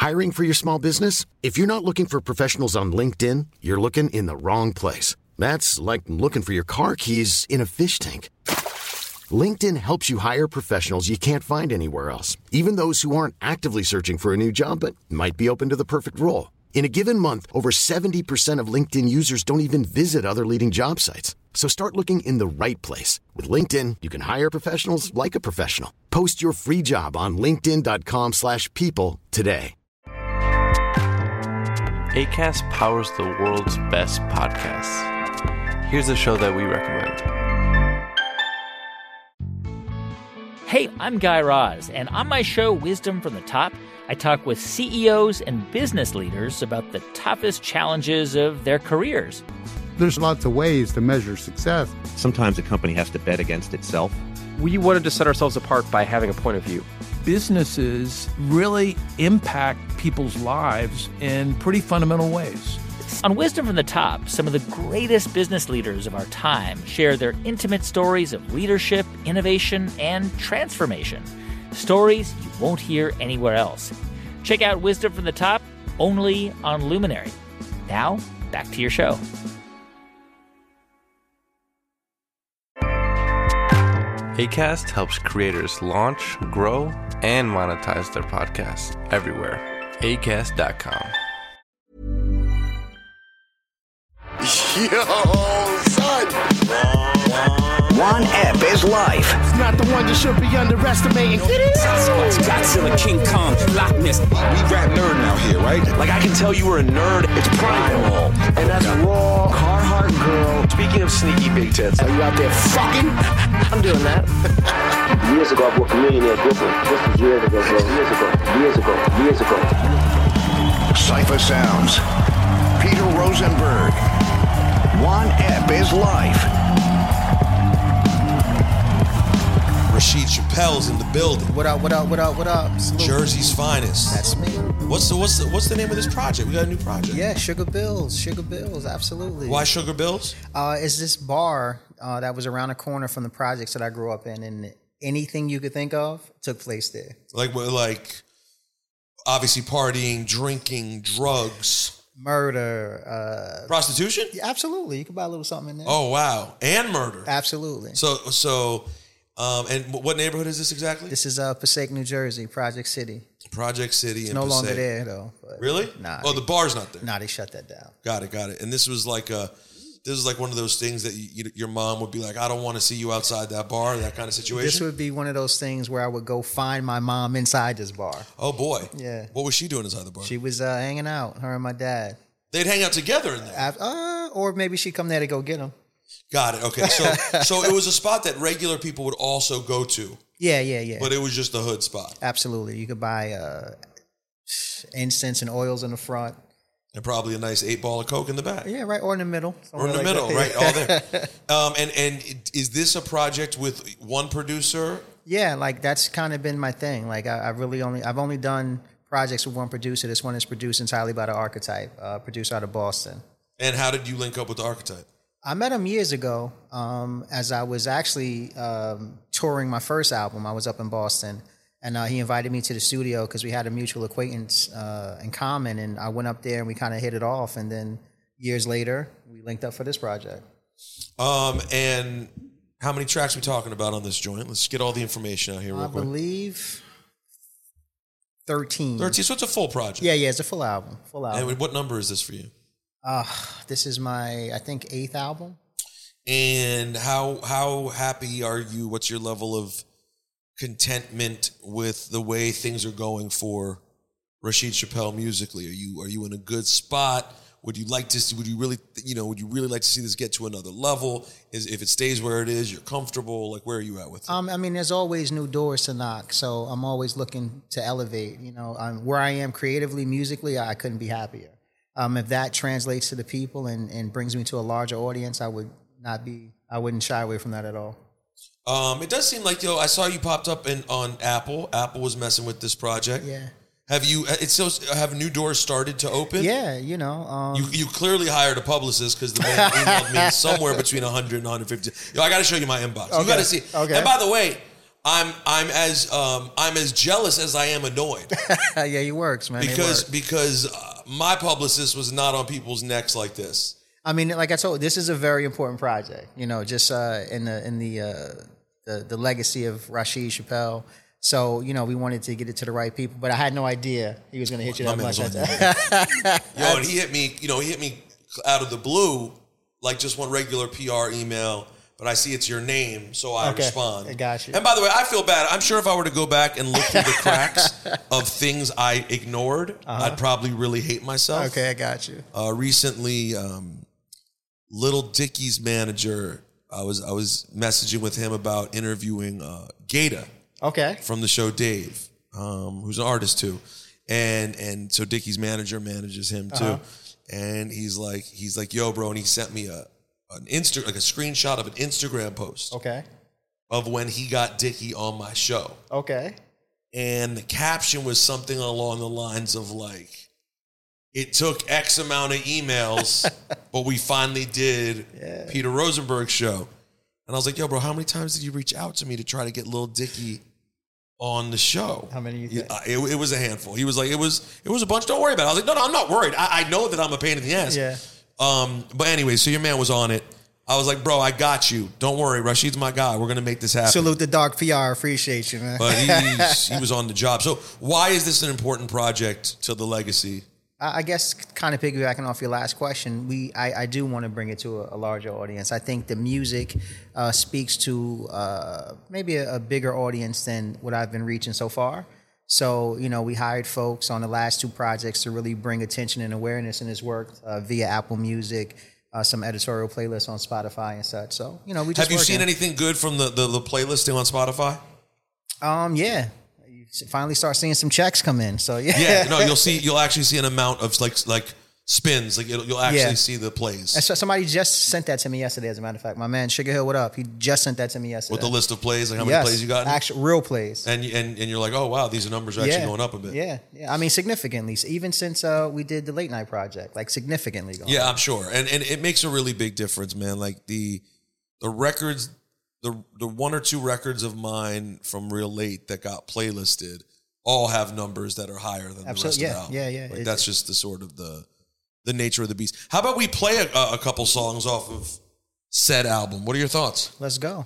Hiring for your small business? If you're not looking for professionals on LinkedIn, you're looking in the wrong place. That's like looking for your car keys in a fish tank. LinkedIn helps you hire professionals you can't find anywhere else, even those who aren't actively searching for a new job but might be open to the perfect role. In a given month, over 70% of LinkedIn users don't even visit other leading job sites. So start looking in the right place. With LinkedIn, you can hire professionals like a professional. Post your free job on linkedin.com/people today. Acast powers the world's best podcasts. Here's a show that we recommend. Hey, I'm Guy Raz, and on my show, Wisdom from the Top, I talk with CEOs and business leaders about the toughest challenges of their careers. There's lots of ways to measure success. Sometimes a company has to bet against itself. We wanted to set ourselves apart by having a point of view. Businesses really impact people's lives in pretty fundamental ways. On Wisdom from the Top, some of the greatest business leaders of our time share their intimate stories of leadership, innovation, and transformation. Stories you won't hear anywhere else. Check out Wisdom from the Top, only on Luminary. Now, back to your show. Acast helps creators launch, grow, and monetize their podcasts everywhere. Acast.com. Yo, son! One ep is life. It's not the one you should be underestimating. Sasquatch, Godzilla, King Kong, Loch Ness. We rap nerd now here, right? Like I can tell you were a nerd. It's primal. And that's raw, Carhartt girl. Speaking of sneaky big tits, are you out there fucking? I'm doing that. Years ago, I booked Millionaire Brooklyn. This was years ago, bro. Years ago. Cypher Sounds. Peter Rosenberg. One ep is life. Rashid Chappelle's in the building. What up? Salute. Jersey's finest. That's me. What's the name of this project? We got a new project. Yeah, Sugar Bills, absolutely. Why Sugar Bills? It's this bar that was around the corner from the projects that I grew up in, and anything you could think of took place there. Like obviously partying, drinking, drugs. Murder, prostitution? Yeah, absolutely. You could buy a little something in there. Oh wow, and murder. Absolutely. So, and what neighborhood is this exactly? This is Passaic, New Jersey, Project City. Project City. It's in no Passaic. longer there though. Really? Nah. Oh, the bar's not there. Nah, they shut that down. Got it. And this was like one of those things that your mom would be like, I don't want to see you outside that bar, that kind of situation. This would be one of those things where I would go find my mom inside this bar. Oh boy. Yeah. What was she doing inside the bar? She was hanging out, her and my dad. They'd hang out together in there. Or maybe she'd come there to go get them. Got it. Okay. So it was a spot that regular people would also go to. Yeah. But it was just a hood spot. Absolutely. You could buy incense and oils in the front. And probably a nice 8-ball of Coke in the back. Yeah, right. Or in the middle. Or in the middle, right. All there. And is this a project with one producer? Yeah, like that's kind of been my thing. Like I've only done projects with one producer. This one is produced entirely by The Archetype, producer out of Boston. And how did you link up with The Archetype? I met him years ago as I was actually touring my first album. I was up in Boston, and he invited me to the studio because we had a mutual acquaintance in common, and I went up there and we kind of hit it off, and then years later, we linked up for this project. And how many tracks are we talking about on this joint? Let's get all the information out here real quick. I believe 13. 13, so it's a full project. Yeah, it's a full album. And what number is this for you? This is my, I think, 8th album. And how happy are you? What's your level of contentment with the way things are going for Rashid Chappelle musically? Are you in a good spot? Would you like to see, would you really like to see this get to another level? If it stays where it is, you're comfortable? Like, where are you at with it? I mean, there's always new doors to knock, so I'm always looking to elevate. Where I am creatively, musically, I couldn't be happier. If that translates to the people and brings me to a larger audience, I wouldn't shy away from that at all. It does seem like, I saw you popped up on Apple. Apple was messing with this project. Yeah. Have new doors started to open? Yeah, you clearly hired a publicist because the man emailed me somewhere between 100 and 150. I got to show you my inbox. Okay. You got to see. Okay. And by the way, I'm as jealous as I am annoyed. Yeah, he works, man. Because my publicist was not on people's necks like this. I mean, like I told you, this is a very important project. You know, just in the legacy of Rashid Chappelle. So, you know, we wanted to get it to the right people, but I had no idea he was going to hit you that much. Yo, and he hit me out of the blue, like just one regular PR email, but I see it's your name, so I respond. I got you. And by the way, I feel bad. I'm sure if I were to go back and look through the cracks of things I ignored, I'd probably really hate myself. Okay, I got you. Recently, Little Dicky's manager, I was messaging with him about interviewing Gata. Okay. From the show Dave, who's an artist too. And so Dickie's manager manages him too. And he's like, yo, bro, and he sent me a screenshot of an Instagram post. Okay. Of when he got Dickie on my show. Okay. And the caption was something along the lines of like, it took X amount of emails, but we finally did Peter Rosenberg's show. And I was like, yo, bro, how many times did you reach out to me to try to get Lil Dicky on the show? How many you think? It was a handful. He was like, it was a bunch. Don't worry about it. I was like, no, I'm not worried. I know that I'm a pain in the ass. Yeah. But anyway, so your man was on it. I was like, bro, I got you. Don't worry. Rashid's my guy. We're going to make this happen. Salute the Dark PR. Appreciate you, man. But he was on the job. So why is this an important project to the legacy? I guess kind of piggybacking off your last question, I do want to bring it to a larger audience. I think the music speaks to maybe a bigger audience than what I've been reaching so far. So, you know, we hired folks on the last two projects to really bring attention and awareness in his work via Apple Music, some editorial playlists on Spotify and such. So, you know, we just have you seen anything good from the playlisting on Spotify? Yeah. Finally start seeing some checks come in. So yeah, no, you'll actually see an amount of like spins. Like you'll actually see the plays. And so somebody just sent that to me yesterday. As a matter of fact, my man Sugar Hill, what up? He just sent that to me yesterday with the list of plays, like how many plays you got? Actual real plays. And you're like, oh wow, these numbers are actually going up a bit. Yeah. I mean, significantly. Even since we did the Late Night Project, like significantly going. Yeah, up. I'm sure, and it makes a really big difference, man. Like the records, the one or two records of mine from real late that got playlisted all have numbers that are higher than the rest of the album. Yeah. Like that's just the sort of the nature of the beast. How about we play a couple songs off of said album? What are your thoughts? Let's go.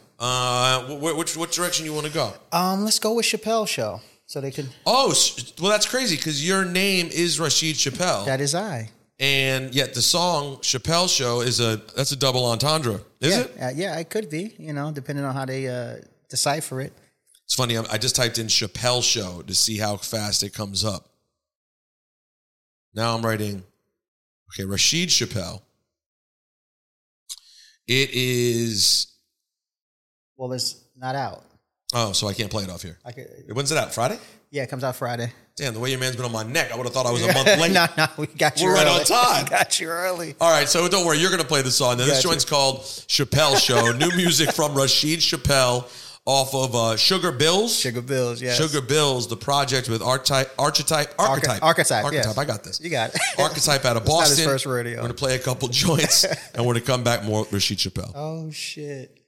Which direction you want to go? Let's go with Chappelle Show. So they could. Oh, well, that's crazy because your name is Rashid Chappelle. That is I. And yet the song Chappelle Show that's a double entendre, is it? Yeah, it could be. You know, depending on how they decipher it. It's funny, I just typed in Chappelle Show to see how fast it comes up. Now I'm writing, okay, Rashid Chappelle. It is... Well, it's not out. Oh, so I can't play it off here. When's it out, Friday? Yeah, it comes out Friday. Damn, the way your man's been on my neck, I would have thought I was a month late. No, we got you We're early. right on time. We got you early. All right, so don't worry, you're going to play the song. Now, this joint's called Chappelle Show. New music from Rashid Chappelle. Off of Sugar Bills. Sugar Bills, yes. Sugar Bills, the project with Archetype. Yes. I got this. You got it. Archetype out of Boston. Not his first rodeo. We're going to play a couple joints, and we're going to come back more with Rashid Chappelle. Oh, shit.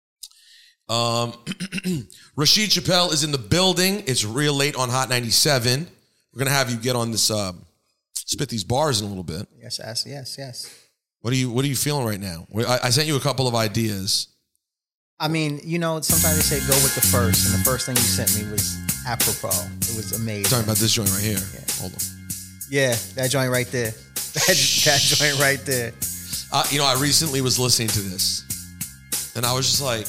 Rashid Chappelle is in the building. It's real late on Hot 97. We're going to have you get on this, spit these bars in a little bit. Yes. What are you feeling right now? I sent you a couple of ideas. I mean, you know, sometimes they say go with the first, and the first thing you sent me was apropos. It was amazing. Talking about this joint right here. Yeah. Hold on. Yeah, that joint right there. That joint right there. You know, I recently was listening to this, and I was just like,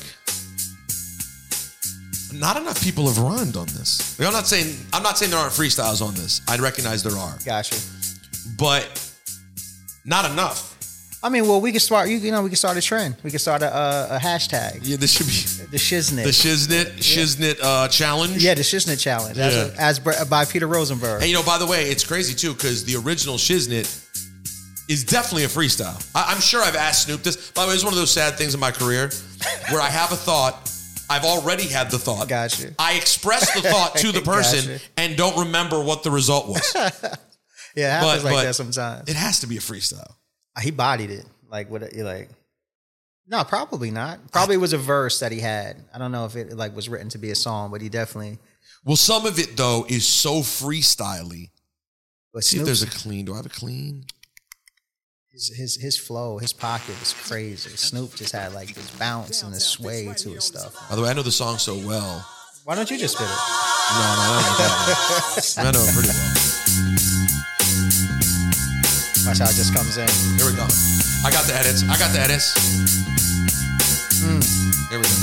not enough people have rhymed on this. Like, I'm not saying there aren't freestyles on this. I recognize there are. Gotcha. But not enough. I mean, well, we could start. We could start a trend. We could start a hashtag. Yeah, this should be the Shiznit. The Shiznit challenge. Yeah, the Shiznit challenge. As by Peter Rosenberg. And you know, by the way, it's crazy too because the original Shiznit is definitely a freestyle. I'm sure I've asked Snoop this. By the way, it's one of those sad things in my career where I have a thought. I've already had the thought. Gotcha. I express the thought to the person and don't remember what the result was. Yeah, it happens like that sometimes. It has to be a freestyle. He bodied it. Like what? You're like, No, probably not. Probably was a verse that he had. I don't know if it like was written to be a song, but he definitely. Well, some of it though is so freestyle-y. But See if Snoop, there's a clean. Do I have a clean? his flow, his pocket was crazy. Snoop just had like this bounce and this sway to his stuff. By the way, I know the song so well. Why don't you just spit it? No, I don't know that one. I know it pretty well. Watch how it just comes in. Here we go. I got the edits. Here we go.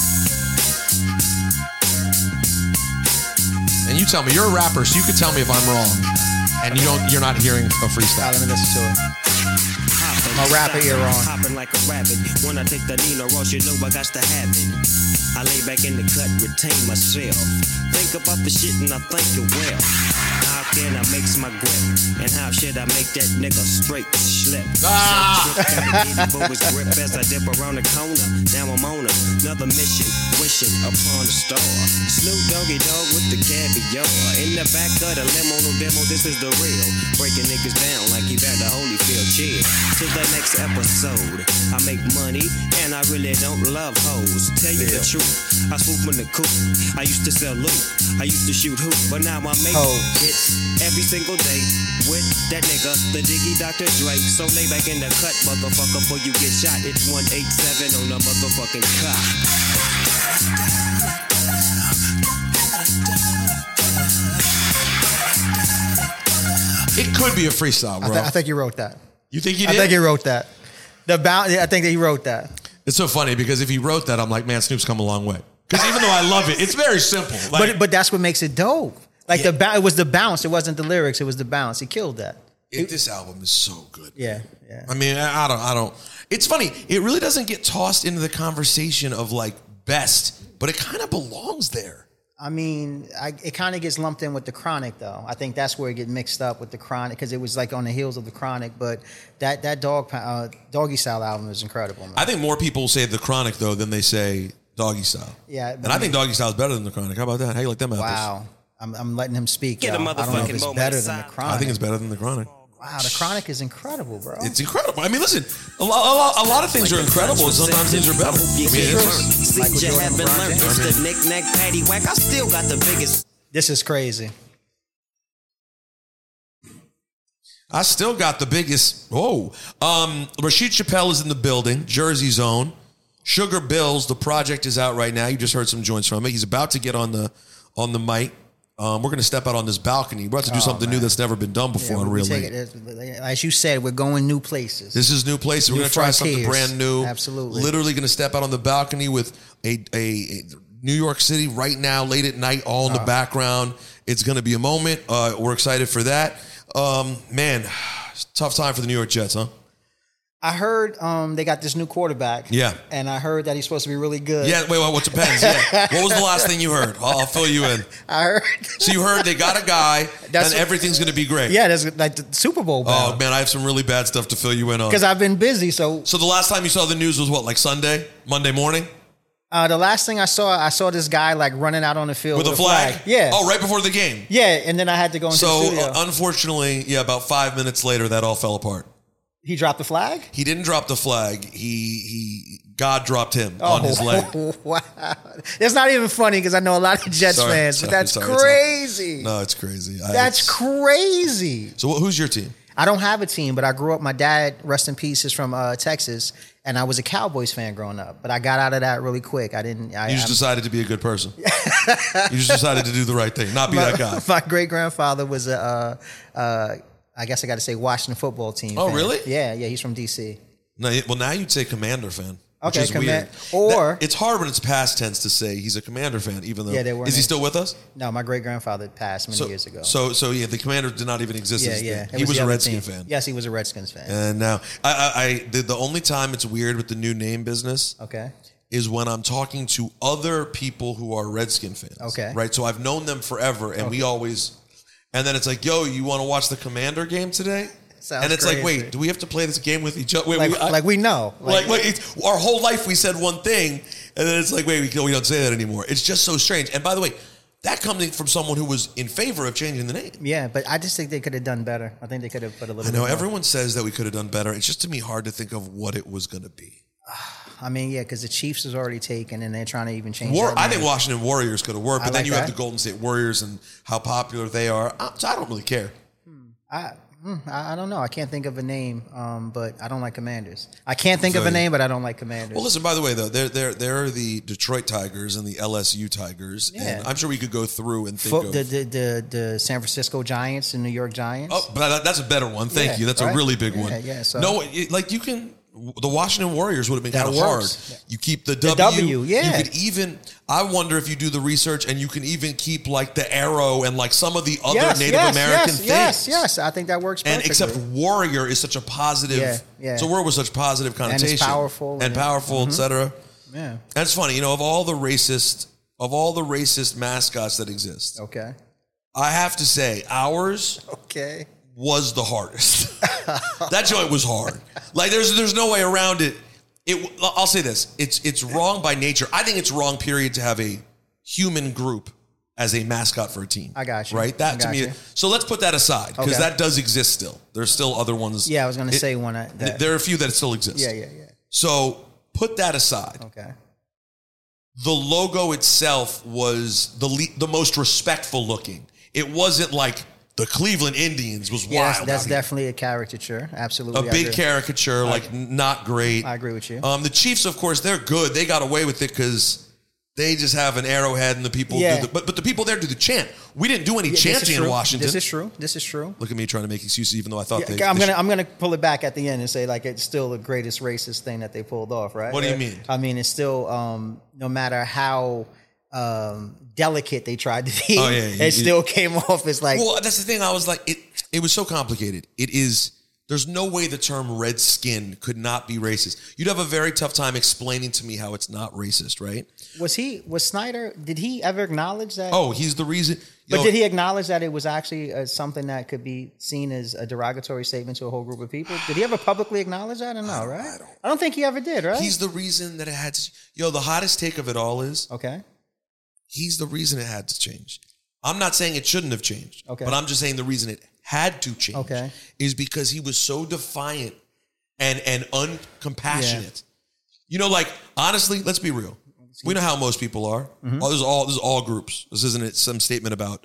And you tell me, you're a rapper, so you can tell me if I'm wrong. And you're not hearing a freestyle. Let me listen to it. My rapper ear on. Hopping like a rabbit. When I take the Nino Ross, you know I got to have it. I lay back in the cut, retain myself. Think about the shit and I think it well. How can I make my grip? And how should I make that nigga straight slip? Gotta get it for his grip as I dip around the corner. Now I'm on another mission, wishing upon a star. Snoop Doggy Dogg with the caviar. In the back of the limo, no demo, this is the real. Breaking niggas down like he had the Holyfield. Cheer to the next episode. I make money and I really don't love hoes. Tell you the truth, I swoop in the coop. I used to sell loot, I used to shoot hoop, but now I make hits every single day with that nigga, the Diggy Dr. Dre. So lay back in the cut, motherfucker, before you get shot. It's 187 on the motherfucking cop. It could be a freestyle, bro. I think he wrote that. You think he did? I think he wrote that. I think that he wrote that. It's so funny because if he wrote that, I'm like, man, Snoop's come a long way. Because even though I love it, it's very simple. Like, but that's what makes it dope. Like it was the bounce. It wasn't the lyrics. It was the bounce. He killed that. This album is so good. Yeah. I mean, I don't. It's funny. It really doesn't get tossed into the conversation of like best, but it kind of belongs there. I mean, it kind of gets lumped in with the Chronic, though. I think that's where it gets mixed up with the Chronic because it was like on the heels of the Chronic. But that Doggy Style album is incredible, man. I think more people say the Chronic though than they say Doggy Style. Yeah, and I think Doggy Style is better than the Chronic. How about that? How you like them apples? Wow, I'm letting him speak. Get a I don't know if it's motherfucking better than the Chronic. I think it's better than the Chronic. Wow, the Chronic is incredible, bro. It's incredible. I mean, listen, a lot of things are incredible, and sometimes things are better. Since you haven't learned, it's the knick-knack, paddywhack. I still got the biggest. This is crazy. I still got the biggest. Rashid Chappelle is in the building, Jersey Zone. Sugar Bills, the project is out right now. You just heard some joints from it. He's about to get on the mic. We're going to step out on this balcony. We're about to do something new that's never been done before on Real Late. As you said, we're going new places. This is new places. We're going to try something brand new. Absolutely. Literally going to step out on the balcony with a New York City right now, late at night, all in the background. It's going to be a moment. We're excited for that. Man, tough time for the New York Jets, huh? I heard they got this new quarterback. Yeah. And I heard that he's supposed to be really good. Yeah, wait, what depends? Yeah. What was the last thing you heard? I'll fill you in. I heard. So you heard they got a guy and everything's going to be great. Yeah, that's like the Super Bowl. Oh, man, I have some really bad stuff to fill you in on. Because I've been busy, so. So the last time you saw the news was what, like Monday morning? The last thing I saw this guy like running out on the field with a flag. Yeah. Oh, right before the game. Yeah, and then I had to go into the studio. So unfortunately, about 5 minutes later, that all fell apart. He dropped the flag? He didn't drop the flag. God dropped him on his leg. Wow. It's not even funny because I know a lot of Jets fans, but that's crazy. No, it's crazy. That's crazy. So who's your team? I don't have a team, but I grew up, my dad, rest in peace, is from Texas, and I was a Cowboys fan growing up, but I got out of that really quick. You just decided to be a good person. You just decided to do the right thing, not be that guy. My great-grandfather was I guess I got to say Washington football team. Oh, fan. really? Yeah, he's from D.C. No, well, now you'd say Commander fan. Okay, which is weird. Or it's hard when it's past tense to say he's a Commander fan, even though is he still with us? No, my great grandfather passed many years ago. So yeah, the Commander did not even exist. Yeah. He was a Redskins fan. Yes, he was a Redskins fan. And now the only time it's weird with the new name business, is when I'm talking to other people who are Redskin fans. Okay, right. So I've known them forever, and we always, and then it's like, yo, you want to watch the Commander game today? And it's crazy. like, wait, do we have to play this game with each other? We know. Our whole life we said one thing, and then it's like, wait, we don't say that anymore. It's just so strange. And by the way, that comes from someone who was in favor of changing the name. Yeah, but I just think they could have done better. I think they could have put a little bit more. Everyone says that we could have done better. It's just, to me, hard to think of what it was going to be. I mean, yeah, because the Chiefs is already taken, and they're trying to even change. I think Washington Warriors could have worked, but then you have that. the Golden State Warriors and how popular they are. So I don't really care. I don't know. I can't think of a name, but I don't like Commanders. I can't think of a name, but I don't like Commanders. Well, listen. By the way, though, there are the Detroit Tigers and the LSU Tigers, and I'm sure we could go through and think of the San Francisco Giants and New York Giants. Oh, but that's a better one. Thank you. That's a really big one. Yeah. So. No, like you can. The Washington Warriors would have been kind of hard. You keep the W. W. Yeah. You could even. I wonder if you do the research and you can even keep like the arrow and like some of the other Native American things. Yes. I think that works perfectly. And except warrior is such a positive. Yeah. It's a word with such positive connotation. And it's powerful. And powerful, etc. Yeah. And it's funny, of all the racist mascots that exist. Okay. I have to say, ours. Okay. Was the hardest. That joint was hard. Like there's no way around it. I'll say this. It's wrong by nature. I think it's wrong, period, to have a human group as a mascot for a team. I got you. Right? That to me. So let's put that aside because that does exist still. There's still other ones. Yeah, I was going to say one. There are a few that still exist. Yeah. So put that aside. Okay. The logo itself was the most respectful looking. It wasn't like the Cleveland Indians was wild. That's definitely a caricature. Absolutely. A big caricature, not great. I agree with you. The Chiefs, of course, they're good. They got away with it because they just have an arrowhead and the people do but the people there do the chant. We didn't do any chanting in Washington. This is true. Look at me trying to make excuses even though I thought I'm gonna pull it back at the end and say like it's still the greatest racist thing that they pulled off, right? What do you mean? I mean it's still no matter how delicate they tried to be, it still came off as like. Well, that's the thing. I was like, it was so complicated. It is. There's no way the term red skin could not be racist. You'd have a very tough time explaining to me how it's not racist, right? Was Snyder, did he ever acknowledge that? Oh, he's the reason. But did he acknowledge that it was actually something that could be seen as a derogatory statement to a whole group of people? Did he ever publicly acknowledge that or no, right? I don't think he ever did, right? He's the reason that it had to. The hottest take of it all is. Okay. He's the reason it had to change. I'm not saying it shouldn't have changed, but I'm just saying the reason it had to change is because he was so defiant and uncompassionate. Yeah. Honestly, let's be real. We know how most people are. Mm-hmm. This is all groups. This isn't some statement about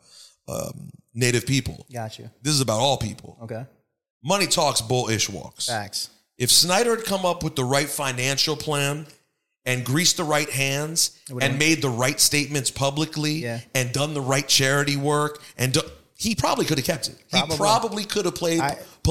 Native people. Gotcha. This is about all people. Okay. Money talks, bullish walks. Facts. If Snyder had come up with the right financial plan and greased the right hands and made the right statements publicly and done the right charity work he probably could have kept it. He probably could have played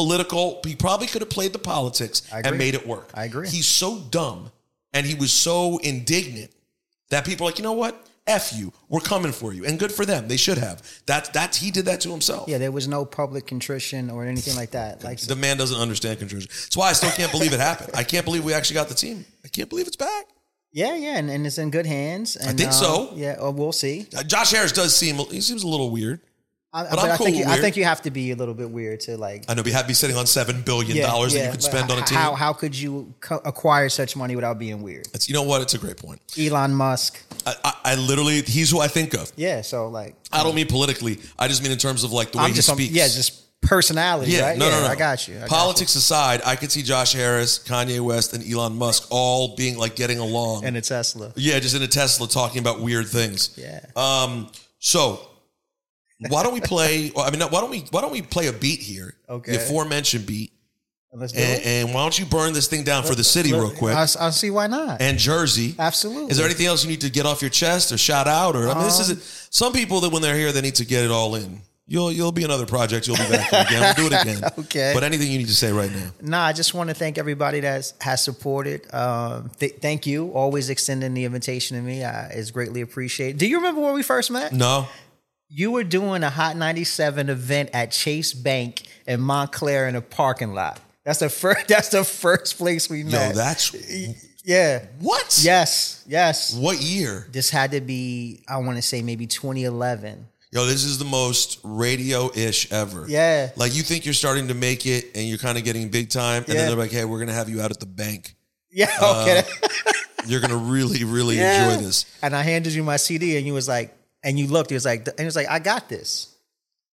he probably could have played the politics and made it work. I agree. He's so dumb and he was so indignant that people are like, you know what? F you. We're coming for you. And good for them. They should have. He did that to himself. Yeah, there was no public contrition or anything like that. The man doesn't understand contrition. That's why I still can't believe it happened. I can't believe we actually got the team. I can't believe it's back. Yeah, and it's in good hands. And, I think so. Yeah, we'll see. Josh Harris seems a little weird. But I'm cool with weird. I think you have to be a little bit weird to like. I know, be sitting on $7 billion that you could spend on a team. How could you acquire such money without being weird? You know what? It's a great point. Elon Musk. I literally, he's who I think of. Yeah, so like. I don't mean politically. I just mean in terms of like the way he speaks. Just personality, right? No. I got you. Politics aside, I could see Josh Harris, Kanye West, and Elon Musk all being like getting along. In a Tesla. Yeah, just in a Tesla talking about weird things. Yeah. So why don't we play? Why don't we play a beat here? Okay. The aforementioned beat. Let's do it. And why don't you burn this thing down for the city real quick? I'll see why not. And Jersey. Absolutely. Is there anything else you need to get off your chest or shout out? Or this isn't. Some people that when they're here, they need to get it all in. You'll be another project. You'll be back here again. We'll do it again. Okay. But anything you need to say right now? Nah, I just want to thank everybody that has supported. Thank you. Always extending the invitation to me. It's greatly appreciated. Do you remember where we first met? No. You were doing a Hot 97 event at Chase Bank in Montclair in a parking lot. That's the first place we met. Yo, that's... Yeah. What? Yes. What year? This had to be, I want to say maybe 2011. Yo, this is the most radio-ish ever. Yeah. Like, you think you're starting to make it and you're kind of getting big time, and then they're like, hey, we're going to have you out at the bank. Yeah, okay. You're going to really, really enjoy this. And I handed you my CD, and you was like, and you looked, he was like, I got this.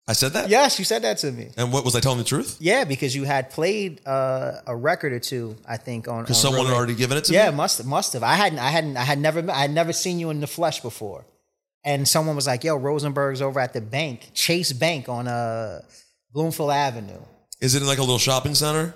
I said that? Yes, you said that to me. And what, was I telling the truth? Yeah, because you had played a record or two, I think, on. Because someone had already given it to me? Yeah, must have. I had never seen you in the flesh before. And someone was like, yo, Rosenberg's over at the bank, Chase Bank on Bloomfield Avenue. Is it in like a little shopping center?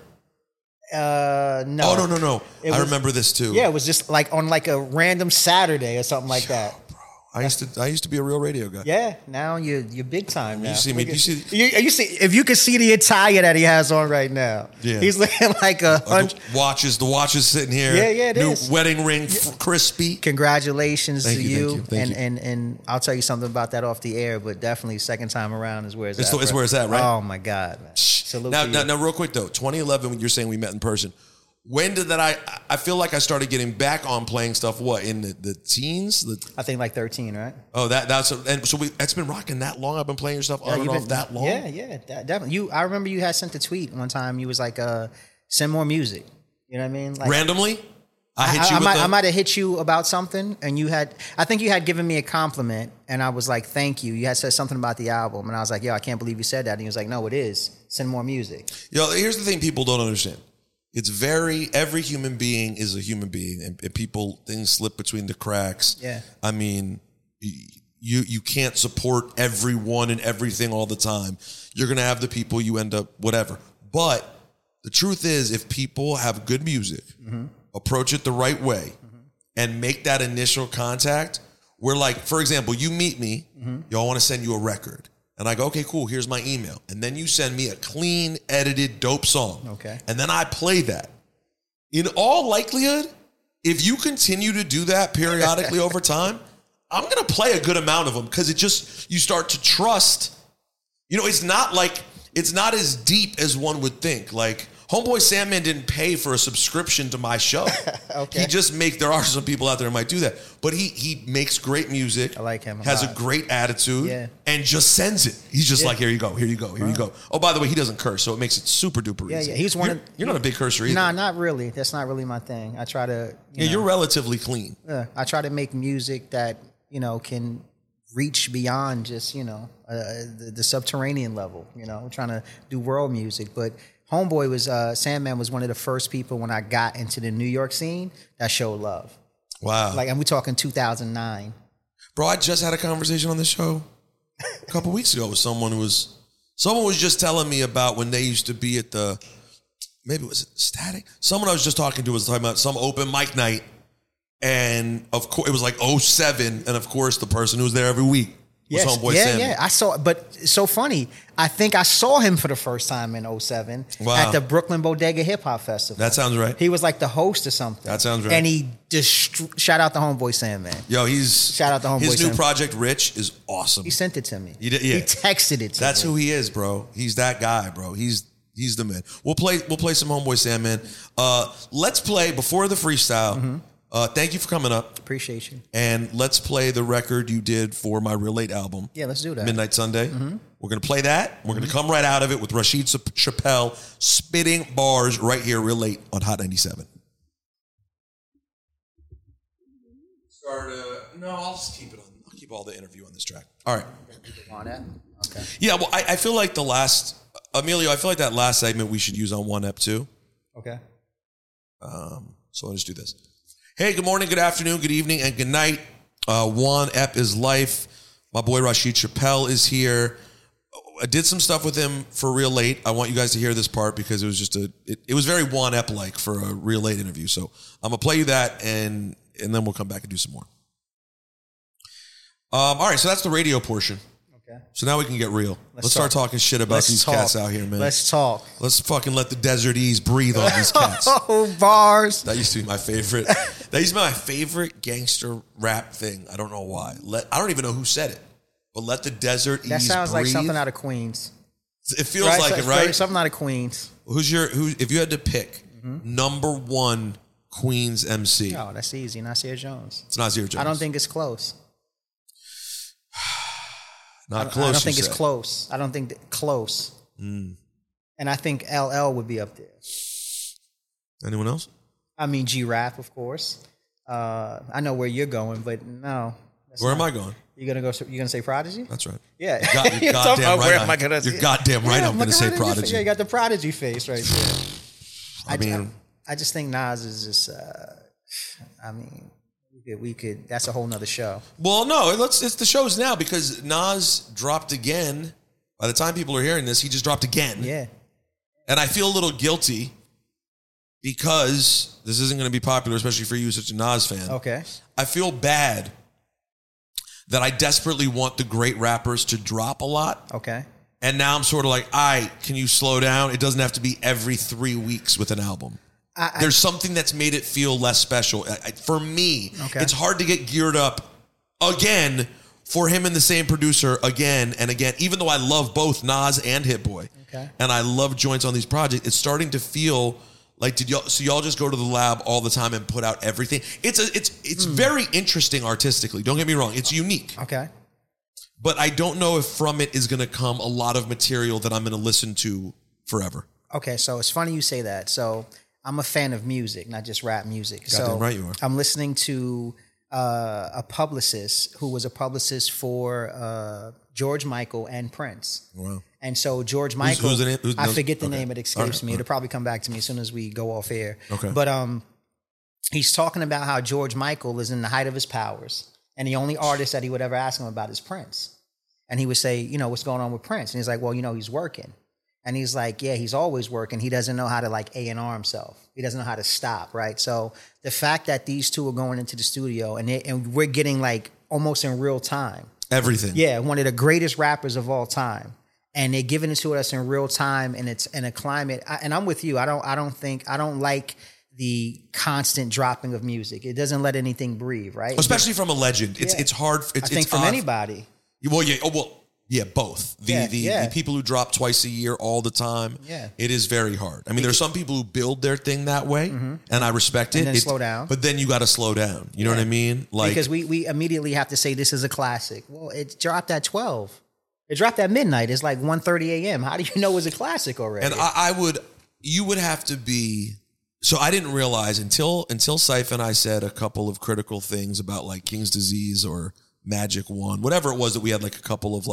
No. Oh, no. I remember this too. Yeah, it was just like on like a random Saturday or something like that. I used to be a real radio guy. Yeah, now you're big time now. You see me? You see? If you could see the attire that he has on right now, he's looking like the watches sitting here. Yeah, it is. New wedding ring, crispy. Congratulations to you. Thank you. And I'll tell you something about that off the air, but definitely second time around is where it's at. It's where it's at, right? Oh my God, man. Salute to you. Now, real quick though, 2011, when you're saying we met in person. When did that? I feel like I started getting back on playing stuff. What, in the teens? I think like 13, right? Oh, that's been rocking that long. I've been playing your stuff on and off that long. Yeah, definitely. I remember you had sent a tweet one time. You was like, "Send more music." You know what I mean? Like, randomly, I might have hit you about something, and I think you had given me a compliment, and I was like, "Thank you." You had said something about the album, and I was like, "Yo, I can't believe you said that." And he was like, "No, it is. Send more music." Yo, here's the thing: people don't understand. It's every human being is a human being, and things slip between the cracks. Yeah. I mean, you can't support everyone and everything all the time. You're going to have the people you end up, whatever. But the truth is, if people have good music, approach it the right way, and make that initial contact, where like, for example, you meet me, yo, I want to send you a record. And I go, okay, cool, here's my email. And then you send me a clean, edited, dope song. Okay. And then I play that. In all likelihood, if you continue to do that periodically over time, I'm going to play a good amount of them because you start to trust. You know, it's not as deep as one would think. Like, Homeboy Sandman didn't pay for a subscription to my show. Okay. He just there are some people out there who might do that. But he makes great music. I like him. Has a great attitude. And just sends it. He's just like, here you go. You go. Oh, by the way, he doesn't curse, so it makes it super duper easy. Yeah. He's You're not a big cursor either. Nah, not really. That's not really my thing. I try to you're relatively clean. Yeah. I try to make music that, can reach beyond just, the subterranean level, trying to do world music. But Homeboy Sandman was one of the first people when I got into the New York scene that showed love. Wow. And we're talking 2009. Bro, I just had a conversation on this show a couple weeks ago with someone was just telling me about when they used to be at maybe was it Static? Someone I was just talking to was talking about some open mic night. And of course, it was like 2007. And of course, the person who was there every week was Homeboy Sandman. Yeah, I saw it. But it's so funny. I think I saw him for the first time in 2007 at the Brooklyn Bodega Hip Hop Festival. That sounds right. He was like the host or something. That sounds right. And he shout out to Homeboy Sandman. Yo, shout out to Homeboy His Sandman. new project, Rich, is awesome. He sent it to me. He did, yeah. He texted it to me. That's who he is, bro. He's that guy, bro. He's the man. We'll play some Homeboy Sandman. Let's play before the freestyle. Thank you for coming up. Appreciate you. And let's play the record you did for my Real Late album. Yeah, let's do that. Midnight Sunday. We're going to play that. We're going to come right out of it with Rashid Chappelle spitting bars right here real late on Hot 97. I'll just keep it on. I'll keep all the interview on this track. All right. On that? Okay. Yeah, well, I feel like Emilio, I feel like that last segment we should use on One Ep too. Okay. So let's do this. Hey, good morning, good afternoon, good evening, and good night. One Ep is life. My boy Rashid Chappelle is here. I did some stuff with him for Real Late. I want you guys to hear this part because it was just it was very One Ep like for a Real Late interview. So I'm gonna play you that and then we'll come back and do some more. All right, so that's the radio portion. Okay. So now we can get real. Let's start talking shit about these cats out here, man. Let's talk. Let's fucking let the Desert Ease breathe on these cats. Oh, bars. That used to be my favorite. That used to be my favorite gangster rap thing. I don't know why. I don't even know who said it. But let the Desert Ease breathe. That sounds like something out of Queens. It feels like it, right? Something out of Queens. If you had to pick number one Queens MC? Oh, that's easy. Nasir Jones. It's Nasir Jones. I don't think it's close. Not close. I don't think it's close. I don't think close. And I think LL would be up there. Anyone else? I mean, G-Rap, of course. I know where you're going, but no. Where am I going? You're gonna say Prodigy? That's right. Yeah. You're goddamn right. Where am I gonna You're goddamn right. I'm gonna say Prodigy. Yeah, you got the Prodigy face right there. I just think Nas is just. We could. That's a whole nother show. Well, no, it's the show's now because Nas dropped again. By the time people are hearing this, he just dropped again. Yeah. And I feel a little guilty because this isn't going to be popular, especially for you, such a Nas fan. Okay. I feel bad that I desperately want the great rappers to drop a lot. Okay. And now I'm sort of like, can you slow down? It doesn't have to be every 3 weeks with an album. There's something that's made it feel less special. For me, It's hard to get geared up again for him and the same producer again and again, even though I love both Nas and Hit Boy. Okay. And I love joints on these projects. It's starting to feel like, y'all just go to the lab all the time and put out everything? It's very interesting artistically. Don't get me wrong. It's unique. Okay. But I don't know if from it is going to come a lot of material that I'm going to listen to forever. Okay, so it's funny you say that. So I'm a fan of music, not just rap music. Goddamn right you are. I'm listening to a publicist who was a publicist for George Michael and Prince. Wow. And so George Michael, who's the name? I forget the name, it escapes me. It'll probably come back to me as soon as we go off air. Okay. But he's talking about how George Michael is in the height of his powers. And the only artist that he would ever ask him about is Prince. And he would say, what's going on with Prince? And he's like, well, he's working. And he's like, yeah, he's always working. He doesn't know how to A&R himself. He doesn't know how to stop, right? So the fact that these two are going into the studio and we're getting almost in real time. Everything. Yeah, one of the greatest rappers of all time. And they're giving it to us in real time, and it's in a climate. And I'm with you. I don't like the constant dropping of music. It doesn't let anything breathe, right? Especially from a legend. It's hard. I think from anybody. Well, yeah. Yeah, both. The people who drop twice a year all the time. Yeah. It is very hard. I mean, there's some people who build their thing that way, and I respect it. And then slow down. But then you got to slow down. You know what I mean? Because we immediately have to say this is a classic. Well, it dropped at 12. It dropped at midnight. It's 1:30 a.m. How do you know it's a classic already? And you would have to be. So I didn't realize until Syph and I said a couple of critical things about King's Disease or Magic One, whatever it was that we had a couple of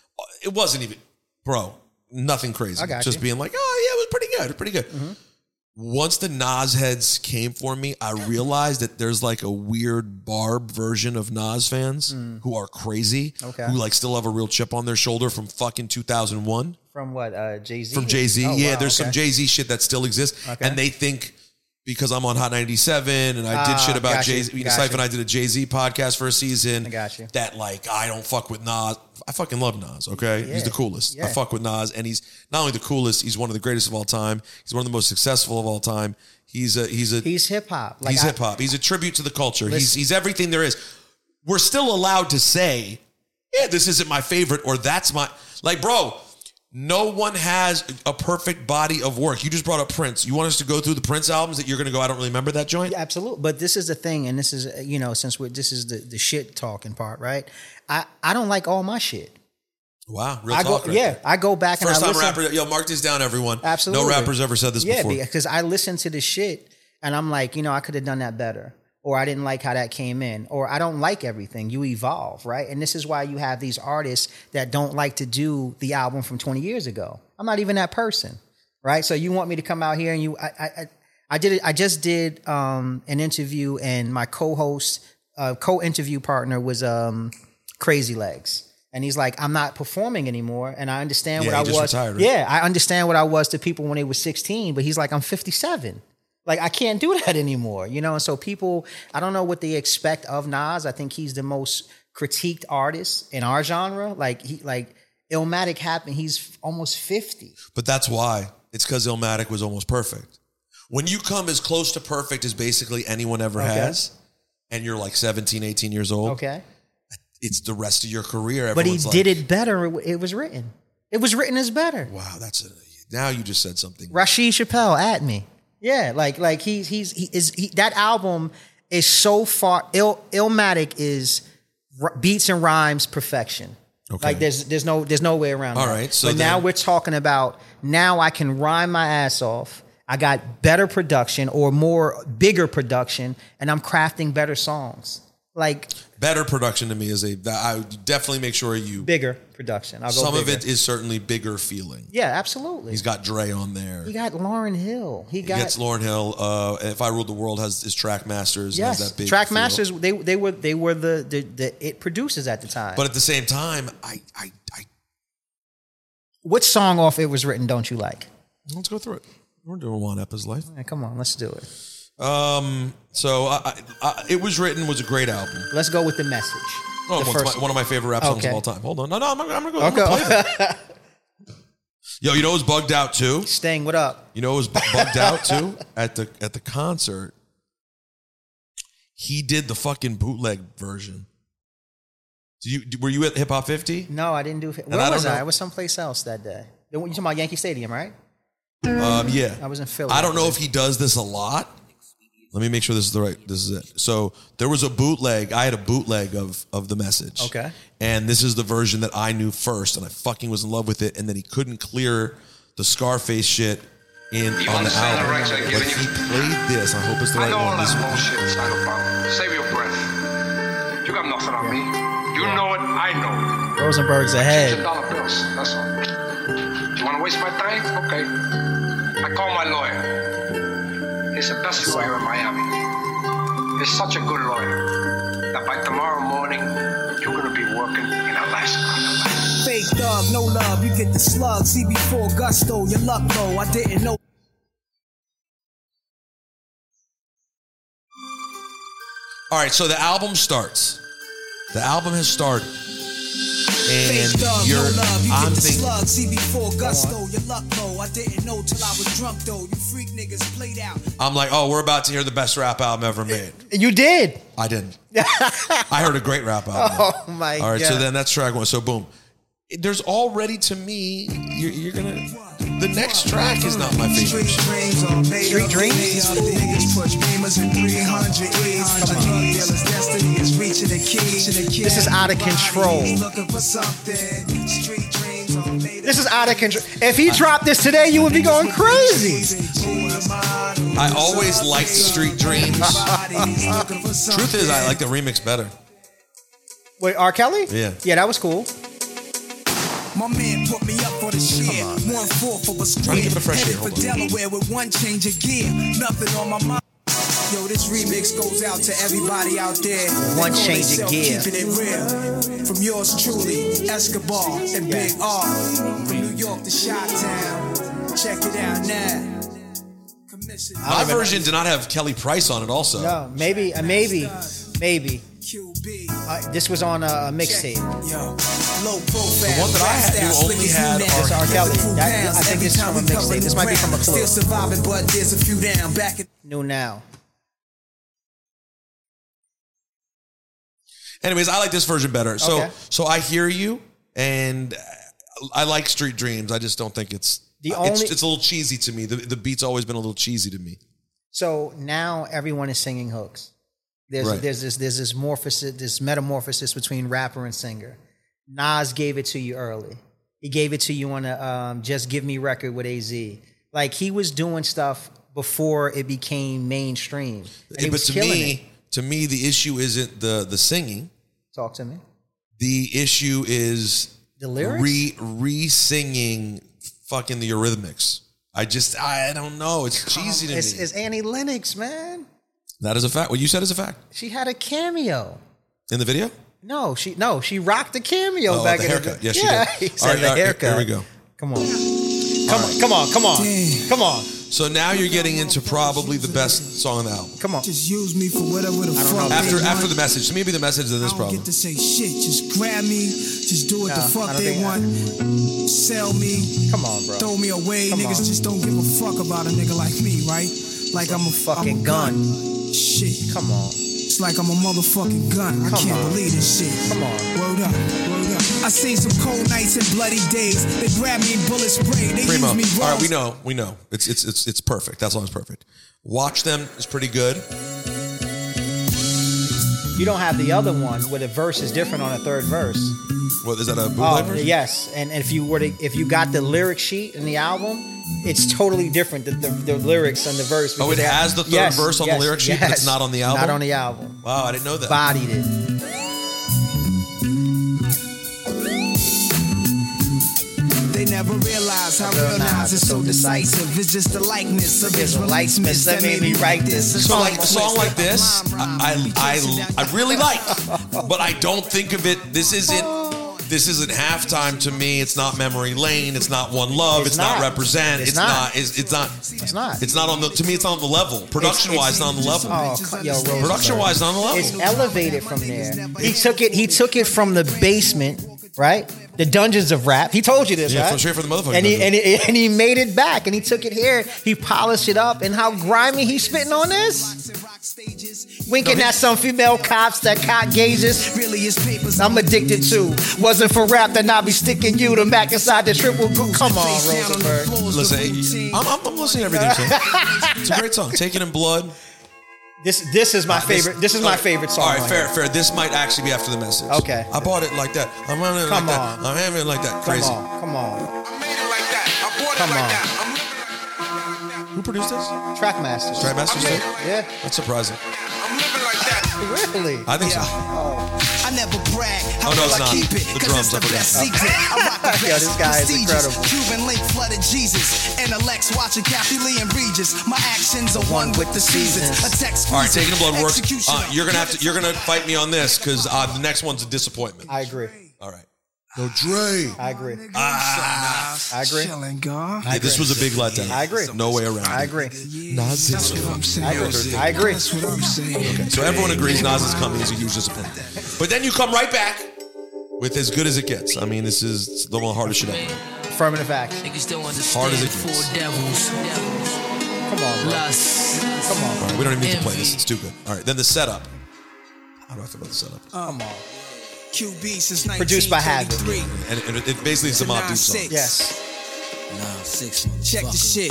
it wasn't even, bro, nothing crazy. I got Just you. being it was pretty good. Mm-hmm. Once the Nas heads came for me, I realized that there's a weird Barb version of Nas fans who are crazy, who still have a real chip on their shoulder from fucking 2001. From what, Jay-Z? From Jay-Z. Oh, yeah, wow, there's some Jay-Z shit that still exists. Okay. And they think because I'm on Hot 97 and I did shit about Jay-Z. Syph and I did a Jay-Z podcast for a season. I got you. That I don't fuck with Nas. I fucking love Nas, okay? Yeah. He's the coolest. Yeah. I fuck with Nas, and he's not only the coolest, he's one of the greatest of all time. He's one of the most successful of all time. He's hip hop. He's hip hop. He's a tribute to the culture. Listen. He's everything there is. We're still allowed to say, yeah, this isn't my favorite, or that's my bro. No one has a perfect body of work. You just brought up Prince. You want us to go through the Prince albums that you're going to go, I don't really remember that joint? Yeah, absolutely. But this is the thing, and this is, since this is the shit talking part, right? I don't like all my shit. Wow, real talk. I go back and I listen. First time rapper, mark this down, everyone. Absolutely. No rapper's ever said this before. Yeah, because I listen to the shit, and I'm like, I could have done that better. Or I didn't like how that came in, or I don't like everything. You evolve, right? And this is why you have these artists that don't like to do the album from 20 years ago. I'm not even that person, right? So you want me to come out here and I just did an interview, and my co-interview partner was Crazy Legs. And he's like, I'm not performing anymore, and I understand what I was. Retired, right? Yeah, I understand what I was to people when they were 16, but he's like, I'm 57. I can't do that anymore, And so people, I don't know what they expect of Nas. I think he's the most critiqued artist in our genre. Illmatic happened, he's almost 50. But that's why. It's because Illmatic was almost perfect. When you come as close to perfect as basically anyone ever has, and you're 17, 18 years old, it's the rest of your career. But he did it better. It was written. It was written as better. Wow, now you just said something. Rashid Chappelle at me. Yeah, that album is so far. Illmatic is beats and rhymes perfection. Okay. There's no way around. All that. right, so but now we're talking about now I can rhyme my ass off. I got better production or bigger production, and I'm crafting better songs. Like better production to me is I would definitely make sure you bigger production. I'll go some bigger. of it is certainly bigger feeling. Yeah, absolutely. He's got Dre on there. He got Lauryn Hill. He gets Lauryn Hill. If I Ruled the World has Trackmasters. Yes, has that big Trackmasters. feel. They were the it producers at the time. But at the same time, I what song off It Was Written don't you like? Let's go through it. We're doing One Ep is Life. All right, come on, let's do it. So It Was Written was a great album. Let's go with The Message. Oh, one of my favorite rap songs of all time. Hold on. No, I'm gonna go. Okay. I'm gonna play that. Yo, you know who's bugged out too? Sting, what up? You know who's bugged out too? At the concert, he did the fucking bootleg version. Were you at Hip Hop 50? No, I didn't do. Where was I? I was someplace else that day. You talking about Yankee Stadium, right? Yeah. I was in Philly. I don't know if he does this a lot. Let me make sure this is it. So there was a bootleg. I had a bootleg of The Message. Okay. And this is the version that I knew first, and I fucking was in love with it. And then he couldn't clear the Scarface shit on the album. But he played this. I hope it's the right one. I know all that bullshit, Cytopower. Save your breath. You got nothing on me. You know it. I know it. Rosenberg's ahead. $100 bills. That's all. You want to waste my time? Okay. I call my lawyer. He's the best lawyer in Miami. He's such a good lawyer that by tomorrow morning, you're going to be working in Alaska. Fake thug, no love, you get the slug. CB4 gusto, your luck low, I didn't know. All right, so the album starts. The album has started. And I'm thinking, CB4 gusto, your luck low, I didn't know till I was drunk though. You freak niggas played out. I'm like, oh, we're about to hear the best rap album ever made. You did. I didn't. I heard a great rap album. Oh my God. All right, so then that's track one. So boom. There's already, to me, you're gonna. The next track is not my favorite. Street Dreams? This is out of control. This is out of control. If he dropped this today, you would be going crazy. I always liked Street Dreams. Truth is, I like the remix better. Wait, R. Kelly? Yeah. Yeah, that was cool. My man put me up for the shit. 1/4 of a square. Headed for Delaware with one change of gear. Nothing on my mind. Yo, this remix goes out to everybody out there. One change of gear. Keeping it real. From yours truly, Escobar and Big R. From New York to Chi-Town. Check it out now. My version did not have Kelly Price on it also. No, maybe. This was on a mixtape. The one that I had only had R. Kelly. I think this is from a mixtape. This might be from a club. Still surviving, but there's a few down. Back at New Now. Anyways, I like this version better. So, Okay. so I hear you, and I like Street Dreams. I just don't think it's a little cheesy to me. The beat's always been a little cheesy to me. So now everyone is singing hooks. There's this metamorphosis between rapper and singer. Nas gave it to you early. He gave it to you on a Just Give Me record with AZ. Like, he was doing stuff before it became mainstream. And he was killing it. To me, the issue isn't the singing. Talk to me. The issue is the lyrics? re-singing fucking the Eurythmics. I don't know. It's cheesy to me. It's Annie Lennox, man. That is a fact. What you said is a fact. She had a cameo. In the video? No, she rocked the cameo back the in haircut. the Yeah, she did. He said the haircut. Here we go. Come on. So now you're getting into probably the best song on the album. Come on. Just use me for whatever the fuck. After the message. So maybe the message of this I don't problem. get to say shit. Just grab me. Just do what the fuck they want. Sell me. Come on, bro. Throw me away. Niggas just don't give a fuck about a nigga like me, right? Like I'm a fucking gun. Shit. Come on. It's like I'm a motherfucking gun. I can't believe this shit. Come on. Word up. I seen some cold nights and bloody days. They grab me and bullet spray. They Primo. use me raw. All right, we know. It's perfect. That song's perfect. Watch Them is pretty good. You don't have the other one where the verse is different on a third verse. What is that, a bootleg version? Yes, and if you got the lyric sheet in the album, it's totally different. The lyrics and the verse. Oh, it has the third verse on the lyric sheet, but it's not on the album? Not on the album. Wow, I didn't know that. Bodied it. They never realize how real Nas is so decisive. It's just the likeness of Israelites that made me write this. So like a song like this, I really like, but I don't think of it. This isn't Halftime to me. It's not Memory Lane. It's not One Love. It's not Represent. It's not. It's not on the. To me, it's not on the level. Production wise, not on the level. Production wise, not on the level. It's elevated from there. He took it from the basement, right? The dungeons of rap. He told you this, right? Straight from the motherfucker. And he made it back, and he took it here. He polished it up, and how grimy he's spitting on this. Winking at some female cops that cop gauges. I'm addicted to. Wasn't for rap, then I'll be sticking you to Mac inside the triple. Come on, Rosenberg. Listen, I'm listening to everything you're saying. It's a great song. Taken in Blood. This is my favorite. This is my favorite song. All right, fair. This might actually be after the message. Okay. I bought it like that. I'm having it like that. I'm having it like that. Crazy. Come on. I made it like that. I bought it like that. Who produced this? Trackmasters. Trackmasters did? Yeah. That's surprising. I'm living like that. Really? I think so. I never brag. Oh no, it's not. Keep it, The drums. it's the best secret. I rock the Yo, this guy is prestigious. incredible. Cuban link flooded Jesus. Intellects watching Kathy Lee and Regis. My actions are one with the seasons. A text. All right, Taking the Blood works. You're gonna fight me on this because the next one's a disappointment. I agree. All right. No, Dre. I agree. I agree. Hey, this was a big letdown. I agree. No way around. I agree. Nas is coming. I agree. Okay, so everyone agrees Nas is coming. He's a huge disappointment. But then you come right back with As Good As It Gets. I mean, this is the one of the hardest shit ever. Affirmative action. Hard as it gets. Come on, bro. Come on. All right, we don't even need to play this. It's too good. All right, then the setup. How do I feel about the setup? Come on. QB since Produced by Havoc. And it basically is a Mobb Deep song. Yes. Check the shit.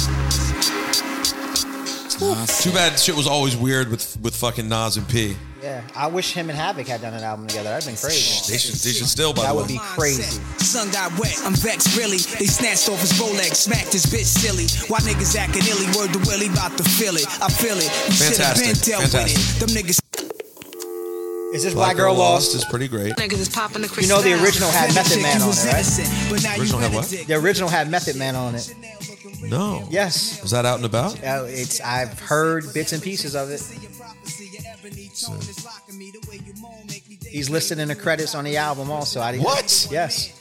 Too bad shit was always weird with fucking Nas and P. Yeah, I wish him and Havoc had done an album together. That'd been crazy. They should still, by the way. That would be crazy. Sun got wet, I'm vexed really. They snatched off his Rolex, smacked his bitch silly. Why niggas acting illy? Word to Willie, about to feel it. I feel it. You should have been dealt with it. Them niggas. Is this Black Girl Lost is pretty great. You know the original had Method Man on it, right? Original had what? The original had Method Man on it. No. Yes. Was that out and about? I've heard bits and pieces of it. He's listed in the credits on the album also. What? Yes.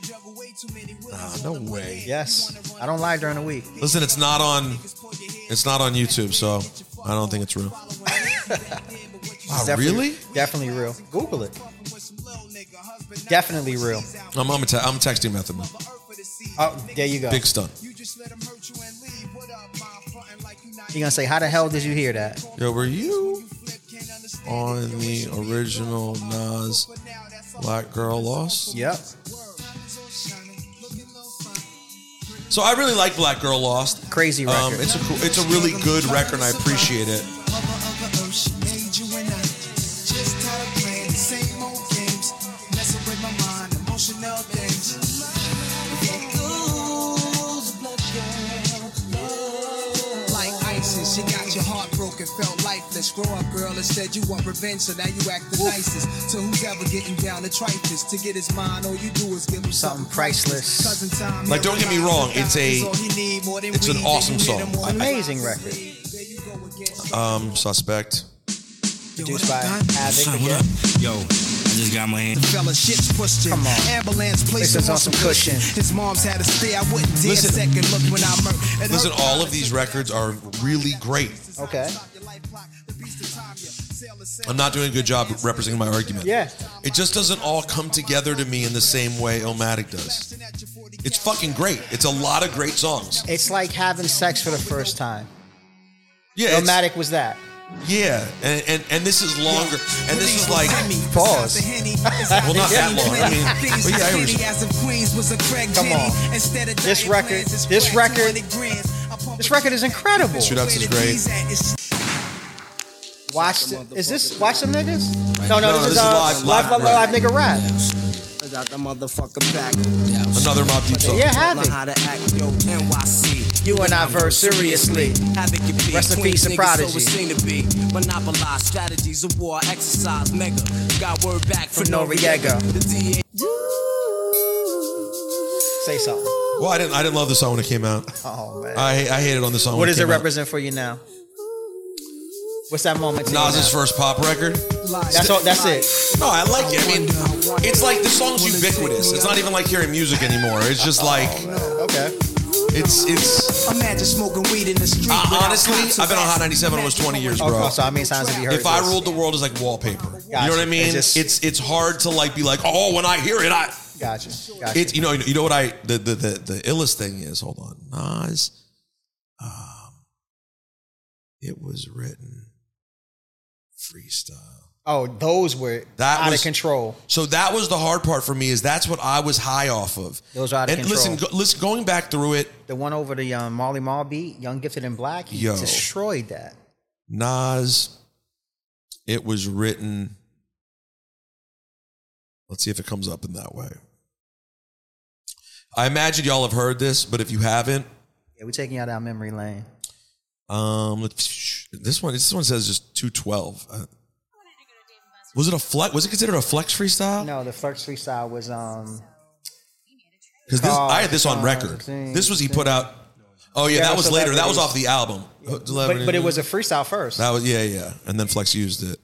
No way. Yes. I don't lie during the week. Listen, it's not on YouTube, so I don't think it's real. Wow, really? Definitely real. Google it. Definitely real. I'm texting Method Man. Oh, there you go. Big stunt. You're gonna say, how the hell did you hear that? Yo, were you on the original Nas Black Girl Lost? Yep. So I really like Black Girl Lost. Crazy record. It's a really good record, and I appreciate it. She got your heart broken, felt lifeless. Grow up, girl, instead you want revenge, so now you act the nicest. To who's ever getting down the trifles. To get his mind, all you do is give him something priceless. Like, don't get me wrong, it's an awesome song. Amazing record. Suspect. Produced by Havoc again. Yo, I just got my hand. Fella shit's pushed him. Ambulance placed him on some cushion. His mom's had a stay. I wouldn't dare second look when I murdered. Listen, all of these records are really great. Okay. I'm not doing a good job representing my argument. Yeah. It just doesn't all come together to me in the same way Illmatic does. It's fucking great. It's a lot of great songs. It's like having sex for the first time. Yeah. Illmatic was that. Yeah, and this is longer, and this is like pause. Well, not that long. I mean, but yeah, I come on. This record is incredible. Shootouts is great. Watch them niggas? No, this is live nigga rap. Out the motherfucking back. Another Mobb Deep song. Yeah, have it. How to act, yo, NYC. You and I verse seriously. Rest in peace, and Prodigy. Monopolize strategies of war, exercise, mega. Got word back from Noriega. Say something. Well, I didn't love the song when it came out. Oh man, I hated on the song. What when does it came out. represent for you now? What's that moment to you Nas's now? first pop record. That's all. That's it. No, I like it. I mean, it's like the song's ubiquitous. It's not even like hearing music anymore. It's just like okay. It's. Imagine smoking weed in the street. Honestly, I've been on Hot 97 almost 20 years, bro. Okay, so how many times have you heard If I this? Ruled the World is like wallpaper. Gotcha. You know what I mean? It's hard to like be like, oh, when I hear it, I. Gotcha. It's you know what the illest thing is. Hold on, Nas. It was written freestyle. Oh, those were out of control. So that was the hard part for me. Is that's what I was high off of. Those are out of control. And listen, going back through it, the one over the Marley Marl beat, Young, Gifted, and Black, he destroyed that. Nas. It was written. Let's see if it comes up in that way. I imagine y'all have heard this, but if you haven't, yeah, we're taking you down memory lane. This one says just 212. Was it a flex? Was it considered a flex freestyle? No, the flex freestyle was because I had this on record. This was he put out. Oh yeah, that was later. That was off the album. But it was a freestyle first. That was yeah, and then Flex used it.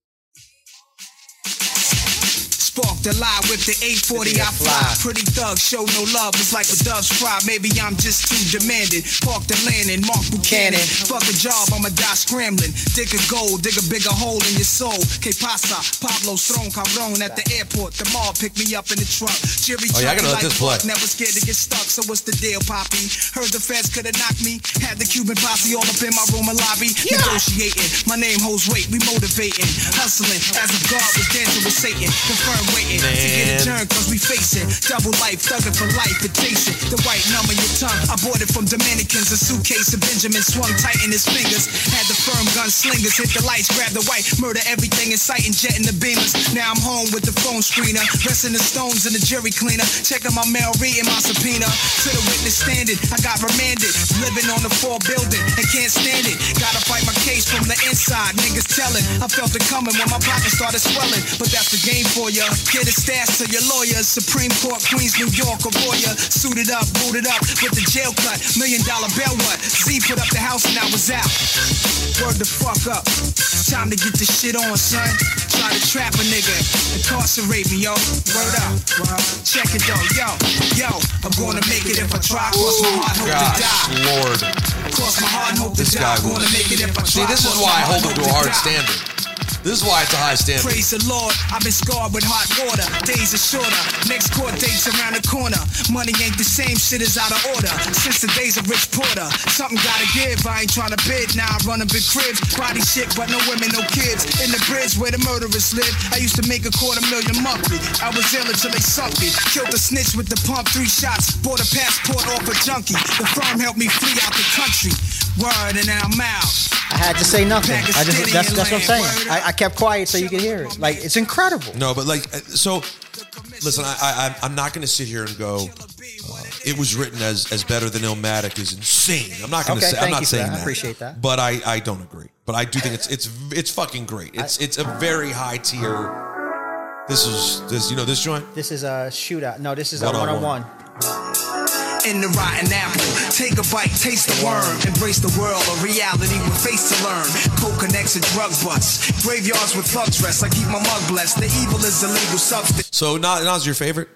Spark the lie with the 840 I fly. Pretty thugs show no love, it's like a dove's cry. Maybe I'm just too demanding. Park the land and Mark Buchanan. Fuck a job, I'ma die scrambling. Dig a gold, dig a bigger hole in your soul. Que pasa? Pablo thrown cabron at the airport. The mall picked me up in the truck. Jerry I gotta let this play. Never scared to get stuck, so what's the deal, Poppy? Heard the feds could've knocked me. Had the Cuban posse all up in my room and lobby. Negotiating, my name holds weight, we motivating. Hustling, as if God was dancing with Satan. Confirm waiting to get a turn, cause we facing double life, thugging for life, adjacent. The white number your tongue, I bought it from Dominicans. A suitcase of Benjamin swung tight in his fingers. Had the firm gun slingers, hit the lights, grab the white, murder everything in sight and jet in the beamers. Now I'm home with the phone screener, resting the stones in the jury cleaner, checking my mail, reading my subpoena. To the witness standing, I got remanded, living on the 4 building and can't stand it. Gotta fight my case from the inside, niggas telling. I felt it coming when my pocket started swelling, but that's the game for ya. Get a stash to your lawyers, Supreme Court, Queens, New York, Aurora. Suited up, booted up with the jail cut, $1 million bail what? Z put up the house and I was out. Word the fuck up, time to get this shit on, son. Try to trap a nigga, incarcerate me, yo. Word up, check it though, yo. I'm gonna make it if I try. Cross my heart, hope to die. Lord. Cross my heart, hope to This die. guy Gonna was. make it if I See, try. this is why I hold him to a hard standard. This is why it's a high standard. Praise the Lord, I've been scarred with hot water. Days are shorter, next court date's around the corner. Money ain't the same, shit is out of order. Since the days of Rich Porter, something gotta give. I ain't trying to bid, now I run a big cribs. Body shit, but no women, no kids. In the bridge where the murderers live, I used to make $250,000 monthly. I was ill until they sucked me. Killed a snitch with the pump, 3 shots. Bought a passport off a junkie. The firm helped me flee out the country. Word, and now I'm out. I had to say nothing. That's what I'm saying. I kept quiet so you could hear it. Like, it's incredible. No, but like, so listen, I'm not going to sit here and go, it was written as better than Illmatic is insane. I'm not going to say, I'm not saying that. I appreciate that. But I don't agree. But I do think it's fucking great. It's a very high tier. This you know this joint? This is a shootout. No, this is a one-on-one. In the rotten apple, take a bite, taste the worm, embrace the world of reality with face to learn. Coke connects and drug busts, graveyards with thugs rest. I keep my mug blessed. The evil is a legal substance. So Nas your favorite?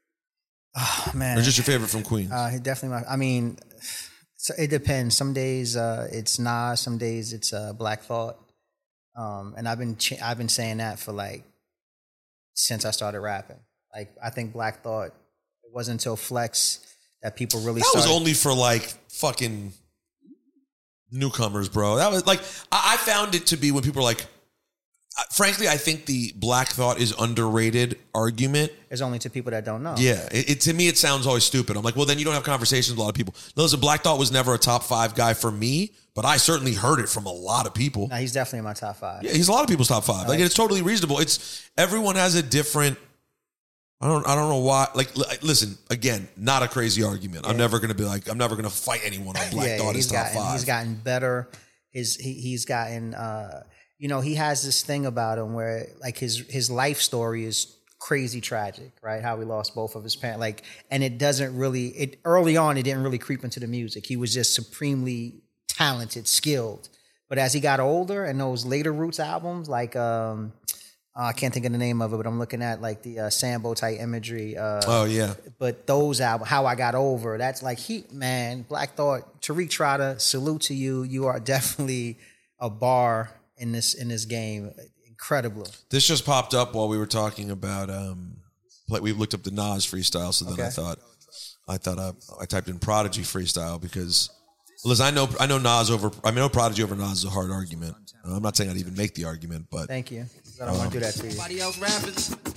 Oh man, or just your favorite from Queens? Definitely. I mean, so it depends. Some days it's Nas, some days it's Black Thought, and I've been saying that for like since I started rapping. Like I think Black Thought. It wasn't until Flex that people really that started. was only for like fucking newcomers, bro. That was like I found it to be when people are like, frankly, I think the Black Thought is underrated argument. It's only to people that don't know. Yeah, it to me it sounds always stupid. I'm like, well, then you don't have conversations with a lot of people. No, listen, Black Thought was never a top 5 guy for me, but I certainly heard it from a lot of people. No, he's definitely in my top 5. Yeah, he's a lot of people's top 5. Like it's totally reasonable. It's everyone has a different I don't know why. Like, listen, again, not a crazy argument. I'm never going to fight anyone on Black Thought is top 5. He's gotten better. He's gotten, he has this thing about him where like his life story is crazy tragic, right? How he lost both of his parents. And it doesn't really, early on, it didn't really creep into the music. He was just supremely talented, skilled. But as he got older and those later Roots albums, like, I can't think of the name of it, but I'm looking at like the Sambo type imagery. But those albums, How I Got Over, that's like heat, man. Black Thought, Tariq Trotter, salute to you. You are definitely a bar in this game. Incredible. This just popped up while we were talking about. We looked up the Nas freestyle, so then I typed in Prodigy freestyle because. Listen, I know Prodigy over Nas is a hard argument. I'm not saying I'd even make the argument, but thank you. I don't want to do that to you. Somebody else rapping.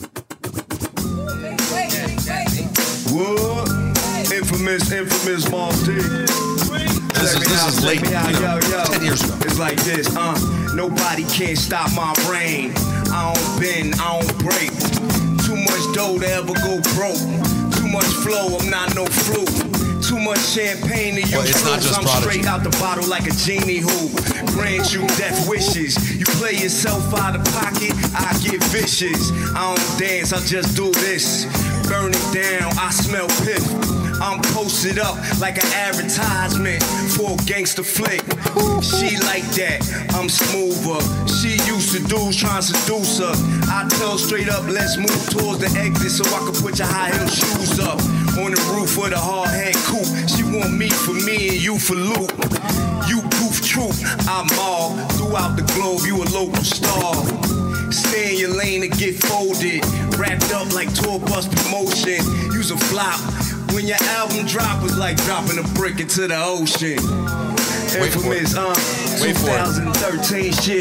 What? Infamous Mob D. This is late. 10 years ago. It's like this, nobody can stop my reign. I don't bend, I don't break. Too much dough to ever go broke. Too much flow, I'm not no fluke. Too much champagne to use fruits. I'm straight out the bottle like a genie who grants you death wishes. You play yourself out of pocket, I get vicious. I don't dance, I just do this. Burn it down, I smell piff. I'm posted up like an advertisement for a gangster flick. She like that, I'm smoother. She used to dudes trying to seduce her. I tell straight up, let's move towards the exit so I can put your high heel shoes up. On the roof of the hard head coupe. She want me for me and you for loot. You goof troop, I'm all throughout the globe, you a local star. Stay in your lane and get folded. Wrapped up like tour bus promotion. Use a flop. When your album drop, it's like dropping a brick into the ocean. Infamous, 2013 shit.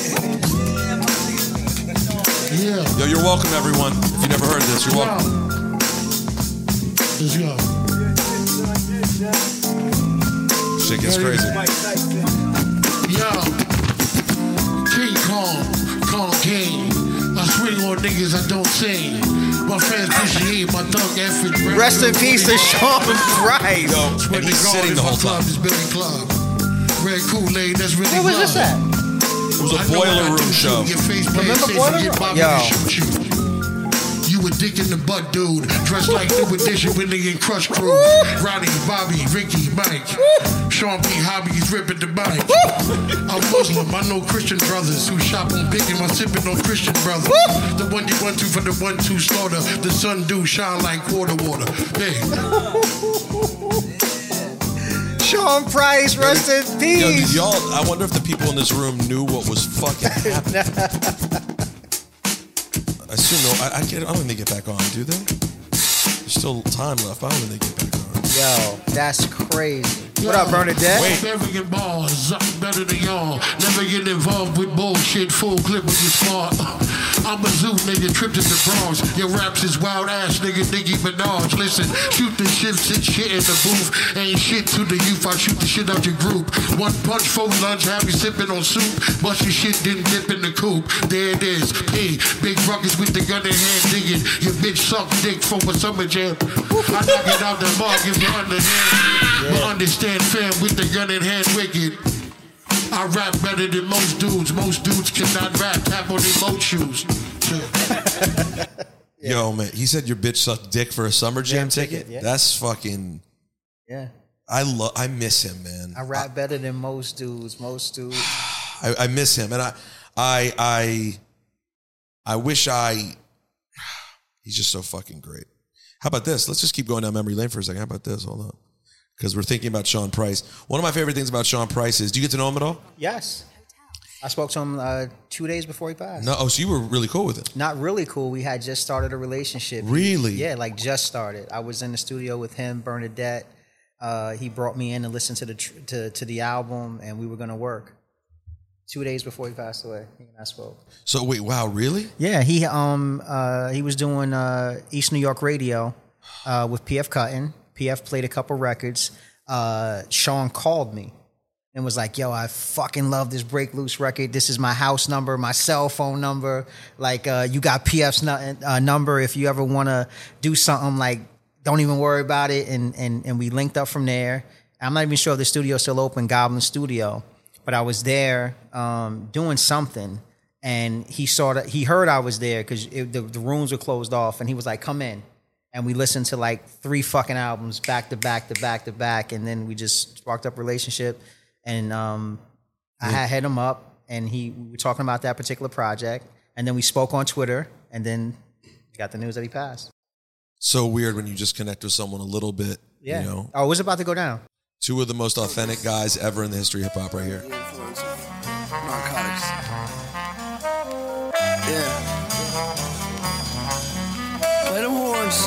Yeah. Yo, you're welcome, everyone. If you never heard this, you're welcome. Let's go. Shit gets crazy. Yo, King Kong King. I swing on niggas I don't sing. My fans pushing me, my thug effort. Rest in peace to Sean Price. Yo, and he's sitting the whole time. Is Billy Club. Red Kool-Aid, that's really Where was this at? It was a boiler room show. Remember boiler room? Yo. You a dick in the butt, dude. Dressed like New Edition, Willie and Crush Crew. Ronnie, Bobby, Ricky, Mike. Sean P. Hobbies ripping the bike. I'm Muslim, I know Christian brothers who shop on picking my sipping on Christian brothers. The 1D12 for the 1-2 slaughter. The sun do shine like water. Hey. Sean Price, rest in peace. Yo, y'all, I wonder if the people in this room knew what was fucking happening. I assume I don't think they get back on, do they? There's still time left. I don't think they get back on. Yo, that's crazy. What up, Bernadette? Never get bars, better than y'all. Never get involved with bullshit, full clip with your smart. I'm a zoo nigga, trip to the Bronx. Your raps is wild ass nigga, Nicki Minaj. Listen, shoot the shit, sit shit in the booth. Ain't shit to the youth, I shoot the shit out your group. One punch for lunch, have you sipping on soup. Bust your shit, didn't dip in the coop. There it is, P. Big ruckus with the gun in hand digging. Your bitch suck dick from a summer jam. I knock it out the mark if you're underhand. But understand, fam, with the gun in hand, wicked. I rap better than most dudes. Most dudes cannot rap. Tap on their boat shoes. Yo, man, he said your bitch sucked dick for a summer jam ticket? Yeah. That's fucking... Yeah. I miss him, man. I rap better than most dudes. I miss him, and I wish he's just so fucking great. How about this? Let's just keep going down memory lane for a second. How about this? Hold on. Because we're thinking about Sean Price. One of my favorite things about Sean Price is, do you get to know him at all? Yes. I spoke to him 2 days before he passed. No, so you were really cool with him? Not really cool. We had just started a relationship. Really? Yeah, like just started. I was in the studio with him, Bernadette. He brought me in to listen to the album, and we were going to work. 2 days before he passed away, he and I spoke. So wait, wow, really? Yeah, he was doing East New York radio with PF Cuttin. PF played a couple records. Sean called me and was like, yo, I fucking love this Break Loose record. This is my house number, my cell phone number. Like, you got PF's number if you ever want to do something, like, don't even worry about it. And we linked up from there. I'm not even sure if the studio's still open, Goblin Studio, but I was there doing something, and he heard I was there because the rooms were closed off, and he was like, come in. And we listened to like 3 fucking albums back to back to back to back, and then we just sparked up a relationship. And I had hit him up, and we were talking about that particular project, and then we spoke on Twitter, and then got the news that he passed. So weird when you just connect with someone a little bit. Yeah. You know? Oh, it was about to go down. 2 of the most authentic guys ever in the history of hip hop right here. Narcotics. Yeah. Play them horns.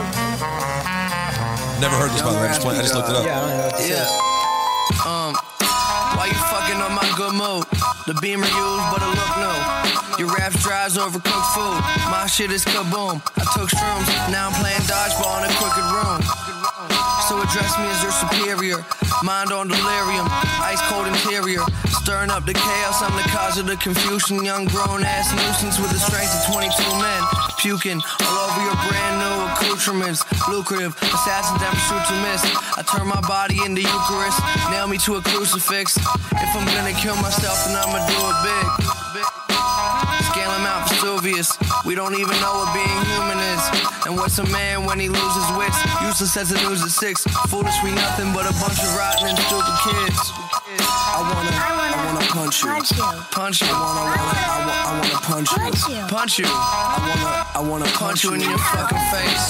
Never heard this, by the way. I just looked it up. Yeah. Why you fucking on my good mood? The Beamer used, but it look new. Your raps drives overcooked food. My shit is kaboom. I took shrooms, now I'm playing dodgeball in a crooked room. So address me as your superior. Mind on delirium, ice cold interior. Stirring up the chaos, I'm the cause of the confusion. Young grown ass nuisance with the strength of 22 men. Puking all over your brand new accoutrements. Lucrative, assassins never shoot to miss. I turn my body into Eucharist, nail me to a crucifix. If I'm gonna kill myself, then I'ma do it big. Scale him out, Vesuvius. We don't even know what being human is. And what's a man when he loses wits? Useless as the news at 6. Foolish, we nothing but a bunch of rotten and stupid kids. I wanna punch you. Punch you. I wanna punch you. Punch you. I wanna punch you in your fucking face.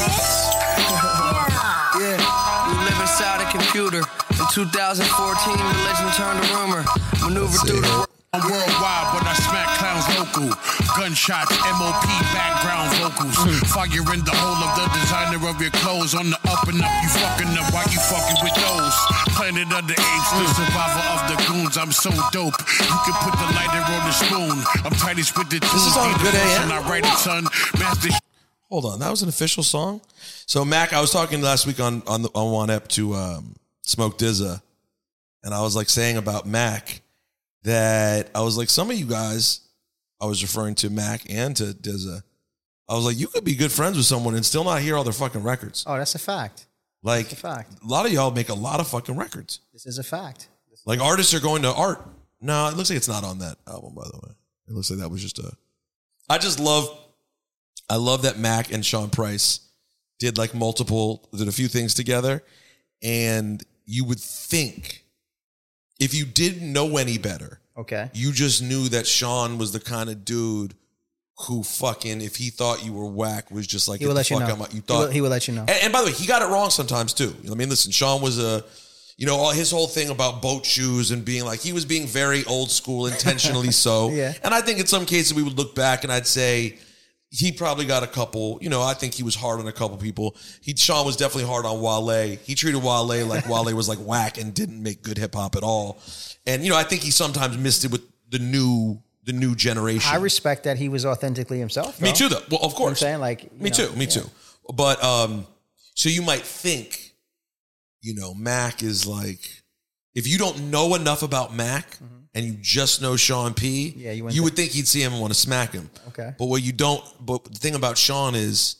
Yeah. We live inside a computer. In 2014, religion turned to rumor. Maneuver through the I'm worldwide, but I smack clowns local. Gunshots, MOP, background vocals. Fire in the hole of the designer of your clothes. On the up and up, you fucking up while you fucking with those. Planet of the apes, the survivor of the goons. I'm so dope, you can put the lighter on the spoon. I'm tightest with the tunes. This is on Good AM? I write it, son. Master. Hold on, that was an official song? So, Mac, I was talking last week on One Ep to Smoke Dizza, and I was like saying about Mac that I was like, some of you guys, I was referring to Mac and to Dizza, I was like, you could be good friends with someone and still not hear all their fucking records. Oh, that's a fact. Like, that's a fact. A lot of y'all make a lot of fucking records. This is a fact. Like, artists are going to art. No, it looks like it's not on that album, by the way. It looks like that was just I love that Mac and Sean Price did a few things together. And you would think, if you didn't know any better, okay, you just knew that Sean was the kind of dude who fucking, if he thought you were whack, was just like, he would let you know. He would let you know. And by the way, he got it wrong sometimes too. I mean, listen, Sean was his whole thing about boat shoes and being like, he was being very old school, intentionally so. Yeah. And I think in some cases we would look back and I'd say he probably got a couple, I think he was hard on a couple people. Sean was definitely hard on Wale. He treated Wale like Wale was like whack and didn't make good hip hop at all. And, I think he sometimes missed it with the new generation. I respect that he was authentically himself, though. Me too, though. Well, of course. You know what I'm saying? Me too. But, so you might think, Mac is like, if you don't know enough about Mac and you just know Sean P, you would think he'd see him and want to smack him. Okay. But but the thing about Sean is,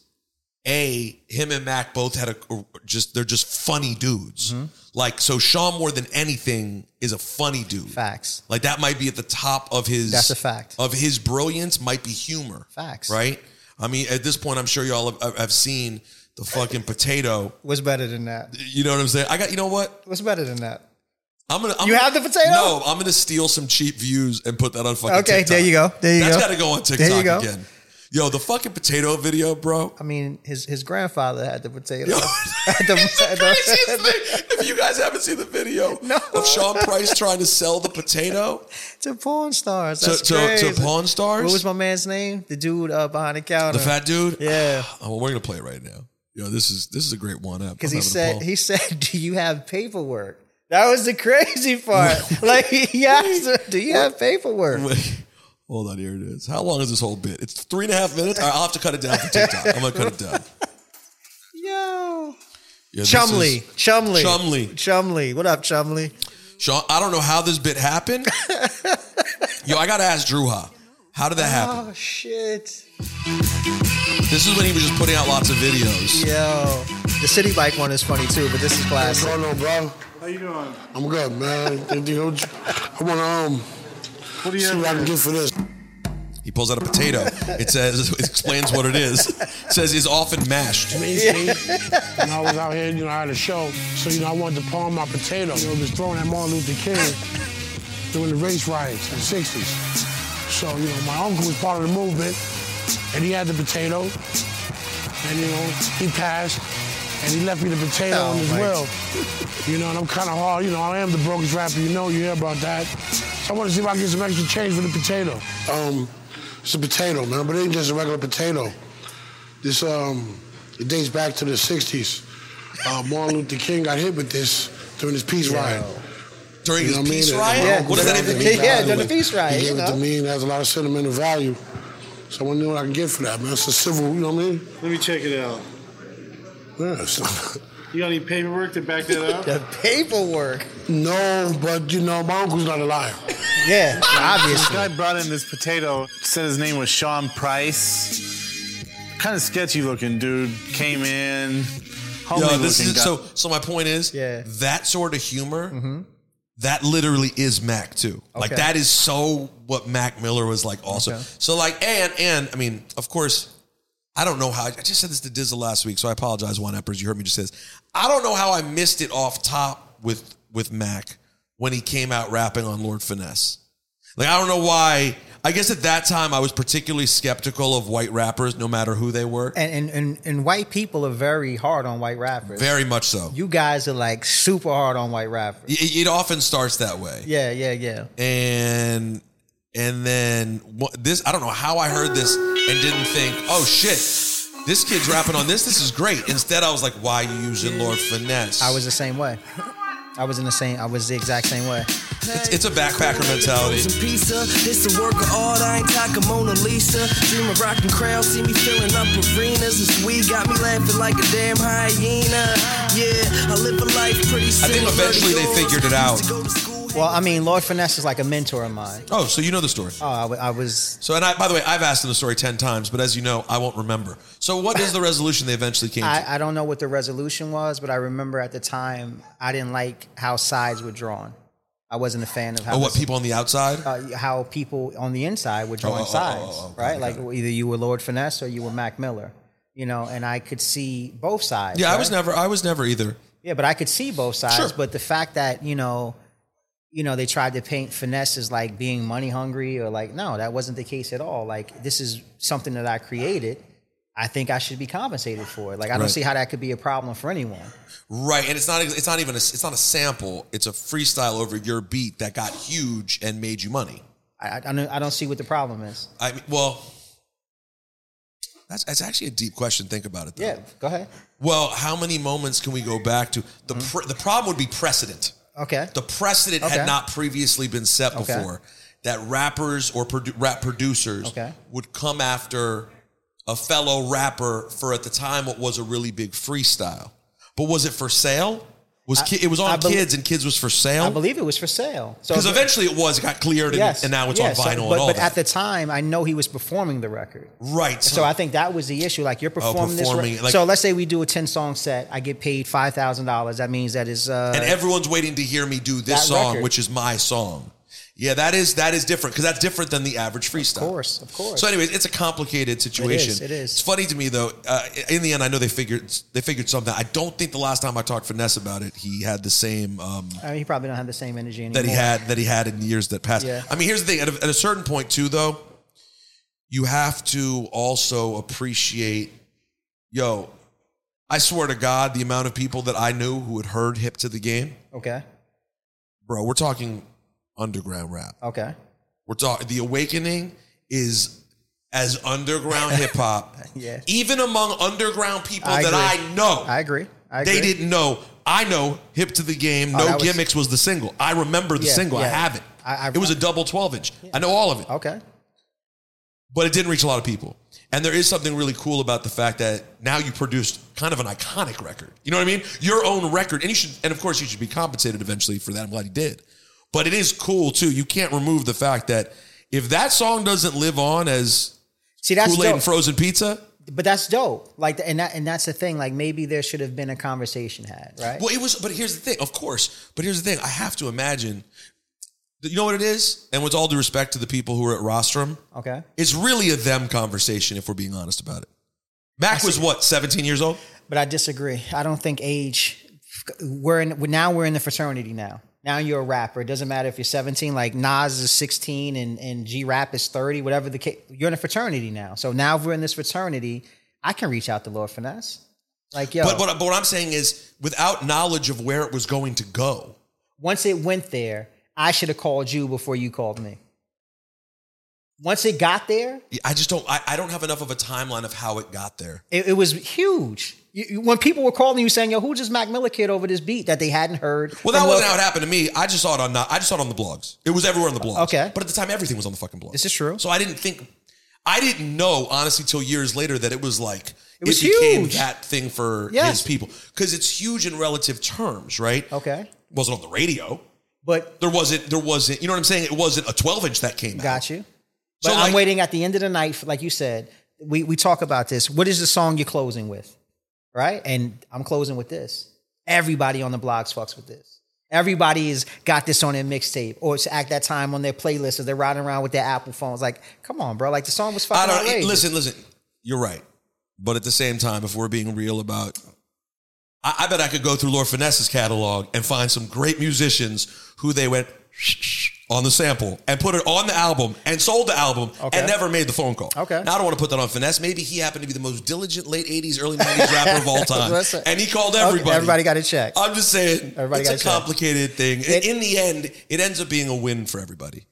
him and Mac both had they're just funny dudes. Mm-hmm. Like, so Sean more than anything is a funny dude. Facts. Like, that might be at the top of his... That's a fact. Of his brilliance might be humor. Facts. Right? I mean, at this point, I'm sure y'all have seen the fucking Potato. What's better than that? You know what I'm saying? You know what? What's better than that? You have the Potato? No, I'm going to steal some cheap views and put that on fucking TikTok. There you go. That's got to go on TikTok there you go. again. Yo, the fucking Potato video, bro. I mean, his grandfather had the Potato. Yo, that's the craziest thing. If you guys haven't seen the video of Sean Price trying to sell the Potato to porn stars. That's crazy. To porn stars? What was my man's name? The dude behind the counter. The fat dude? Yeah. Oh, well, we're going to play it right now. Yo, this is a great one up. Because he said, do you have paperwork? That was the crazy part. Like, he asked her, do you have paperwork? Hold on, here it is. How long is this whole bit? It's 3.5 minutes? All right, I'll have to cut it down for TikTok. I'm going to cut it down. Yo. Yeah, Chumley. Chumley. What up, Chumley? Sean, I don't know how this bit happened. Yo, I got to ask Drew how did that happen? Oh, shit. This is when he was just putting out lots of videos. Yo, the City Bike one is funny too, but this is classic. What's going on, bro? How you doing? I'm good, man. I want to see what I can get for this. He pulls out a potato. It explains what it is. It says it's often mashed. And I was out here, I had a show, so, I wanted to palm my potato. It was thrown at Martin Luther King during the race riots in the 60s. So, my uncle was part of the movement, and he had the potato, and, he passed, and he left me the potato on his will. And I'm kind of hard, I am the brokest rapper, you hear about that. So I want to see if I can get some extra change for the potato. It's a potato, man, but it ain't just a regular potato. This, it dates back to the 60s. Martin Luther King got hit with this during his peace riot. During his peace riot? Yeah, what does that even mean? Yeah, during the peace riot. He gave it to me, and it has a lot of sentimental value. So I want to know what I can get for that, man. It's a civil, Let me check it out. Yeah, you got any paperwork to back that up? The paperwork? No, but, my uncle's not a liar. Yeah, obviously. This guy brought in this potato, said his name was Sean Price. Kind of sketchy looking dude. Came in, Yo, this is so my point is, that sort of humor, that literally is Mac too. Okay. Like that is so what Mac Miller was like also. Okay. So like, and I mean, of course, I don't know how, I just said this to Dizzle last week, so I apologize, Juan Eppers, you heard me just say this. I don't know how I missed it off top with Mac when he came out rapping on Lord Finesse. Like, I don't know why. I guess at that time I was particularly skeptical of white rappers, no matter who they were. And white people are very hard on white rappers. Very much so. You guys are like super hard on white rappers. It often starts that way. Yeah. And then this, I don't know how I heard this and didn't think, oh shit, this kid's rapping on this. This is great. Instead, I was like, why are you using Lord Finesse? I was the same way. I was the exact same way. It's a backpacker mentality. It's the work of art, I ain't talking Mona Lisa. Dream of rocking crowds, see me filling up arenas. This weed got me laughing like a damn hyena. Yeah, I live a life pretty simple. I think eventually they figured it out. Well, I mean, Lord Finesse is like a mentor of mine. Oh, so you know the story. Oh, I was... So, and by the way, I've asked him the story 10 times, but as you know, I won't remember. So what is the resolution they eventually came to? I don't know what the resolution was, but I remember at the time, I didn't like how sides were drawn. I wasn't a fan of how... Oh, what, people on the outside? How people on the inside were drawing sides, right? Okay. Like either you were Lord Finesse or you were Mac Miller, and I could see both sides. Yeah, right? I was never either. Yeah, but I could see both sides. Sure. But the fact that, they tried to paint Finesse as like being money hungry or like, no, that wasn't the case at all. Like, this is something that I created. I think I should be compensated for it. Like, I don't see how that could be a problem for anyone. Right, and it's not a sample. It's a freestyle over your beat that got huge and made you money. I don't see what the problem is. I mean, well, that's actually a deep question. Think about it, though. Yeah, go ahead. Well, how many moments can we go back to? The problem would be precedent. Okay. The precedent had not previously been set before that rappers or rap producers would come after a fellow rapper for, at the time, what was a really big freestyle. But was it for sale? It was on Kids, and Kids was for sale? I believe it was for sale. Because eventually it got cleared, and now it's on vinyl and all that. But at the time, I know he was performing the record. Right. So I think that was the issue. Like, you're performing this record. So let's say we do a 10-song set. I get paid $5,000. That means that is... and everyone's waiting to hear me do this song, record. Which is my song. Yeah, that is different, because that's different than the average freestyle. Of course. So anyways, it's a complicated situation. It is. It's funny to me, though. In the end, I know they figured something. I don't think the last time I talked to Finesse about it, he had the same... he probably don't have the same energy anymore. That he had in years that passed. Yeah. I mean, here's the thing. At a certain point, too, though, you have to also appreciate... I swear to God, the amount of people that I knew who had heard Hip to the Game. Okay. Bro, we're talking... underground rap. Okay. We're talking, The Awakening is as underground hip hop. Yeah. Even among underground people that I know. I agree. They didn't know. I know Hip to the Game, No Gimmicks was the single. I remember the single. I have it. It was a double 12-inch. Yeah. I know all of it. Okay. But it didn't reach a lot of people. And there is something really cool about the fact that now you produced kind of an iconic record. You know what I mean? Your own record. And of course you should be compensated eventually for that. I'm glad he did. But it is cool too. You can't remove the fact that if that song doesn't live on as Kool-Aid and frozen pizza. But that's dope. Like, and that's the thing. Like, maybe there should have been a conversation had, right? Well, it was, but here's the thing, of course. But here's the thing. I have to imagine, you know what it is? And with all due respect to the people who are at Rostrum, okay, it's really a them conversation if we're being honest about it. Mac was what, 17 years old? But I disagree. I don't think age. We're in the fraternity now. Now you're a rapper. It doesn't matter if you're 17. Like Nas is 16 and G-Rap is 30. Whatever the case, you're in a fraternity now. So now if we're in this fraternity, I can reach out to Lord Finesse. Like, yo. But what I'm saying is, without knowledge of where it was going to go, once it went there, I should have called you before you called me. Once it got there, I just don't. I don't have enough of a timeline of how it got there. It was huge. When people were calling you saying, "Yo, who's this Mac Miller kid over this beat?" that they hadn't heard. Well, that wasn't how it happened to me. I just saw it on the blogs. It was everywhere on the blogs. Okay, but at the time, everything was on the fucking blogs. This is true. So I didn't know honestly till years later that it was like it became huge. that thing for his people, because it's huge in relative terms, right? Okay, it wasn't on the radio, but there wasn't. You know what I'm saying? It wasn't a 12-inch that came out. Got you. But so I'm waiting at the end of the night, like you said, we talk about this. What is the song you're closing with? Right? And I'm closing with this. Everybody on the blogs fucks with this. Everybody has got this on their mixtape, or it's at that time on their playlist, or they're riding around with their Apple phones. Like, come on, bro. Like, the song was fucking outrageous. Listen. You're right. But at the same time, if we're being real about... I bet I could go through Lord Finesse's catalog and find some great musicians who they went... on the sample and put it on the album and sold the album and never made the phone call. Okay. Now I don't want to put that on Finesse. Maybe he happened to be the most diligent late 80s, early 90s rapper of all time. And he called everybody. Okay, everybody got a check. I'm just saying, it's a complicated thing. In the end, it ends up being a win for everybody.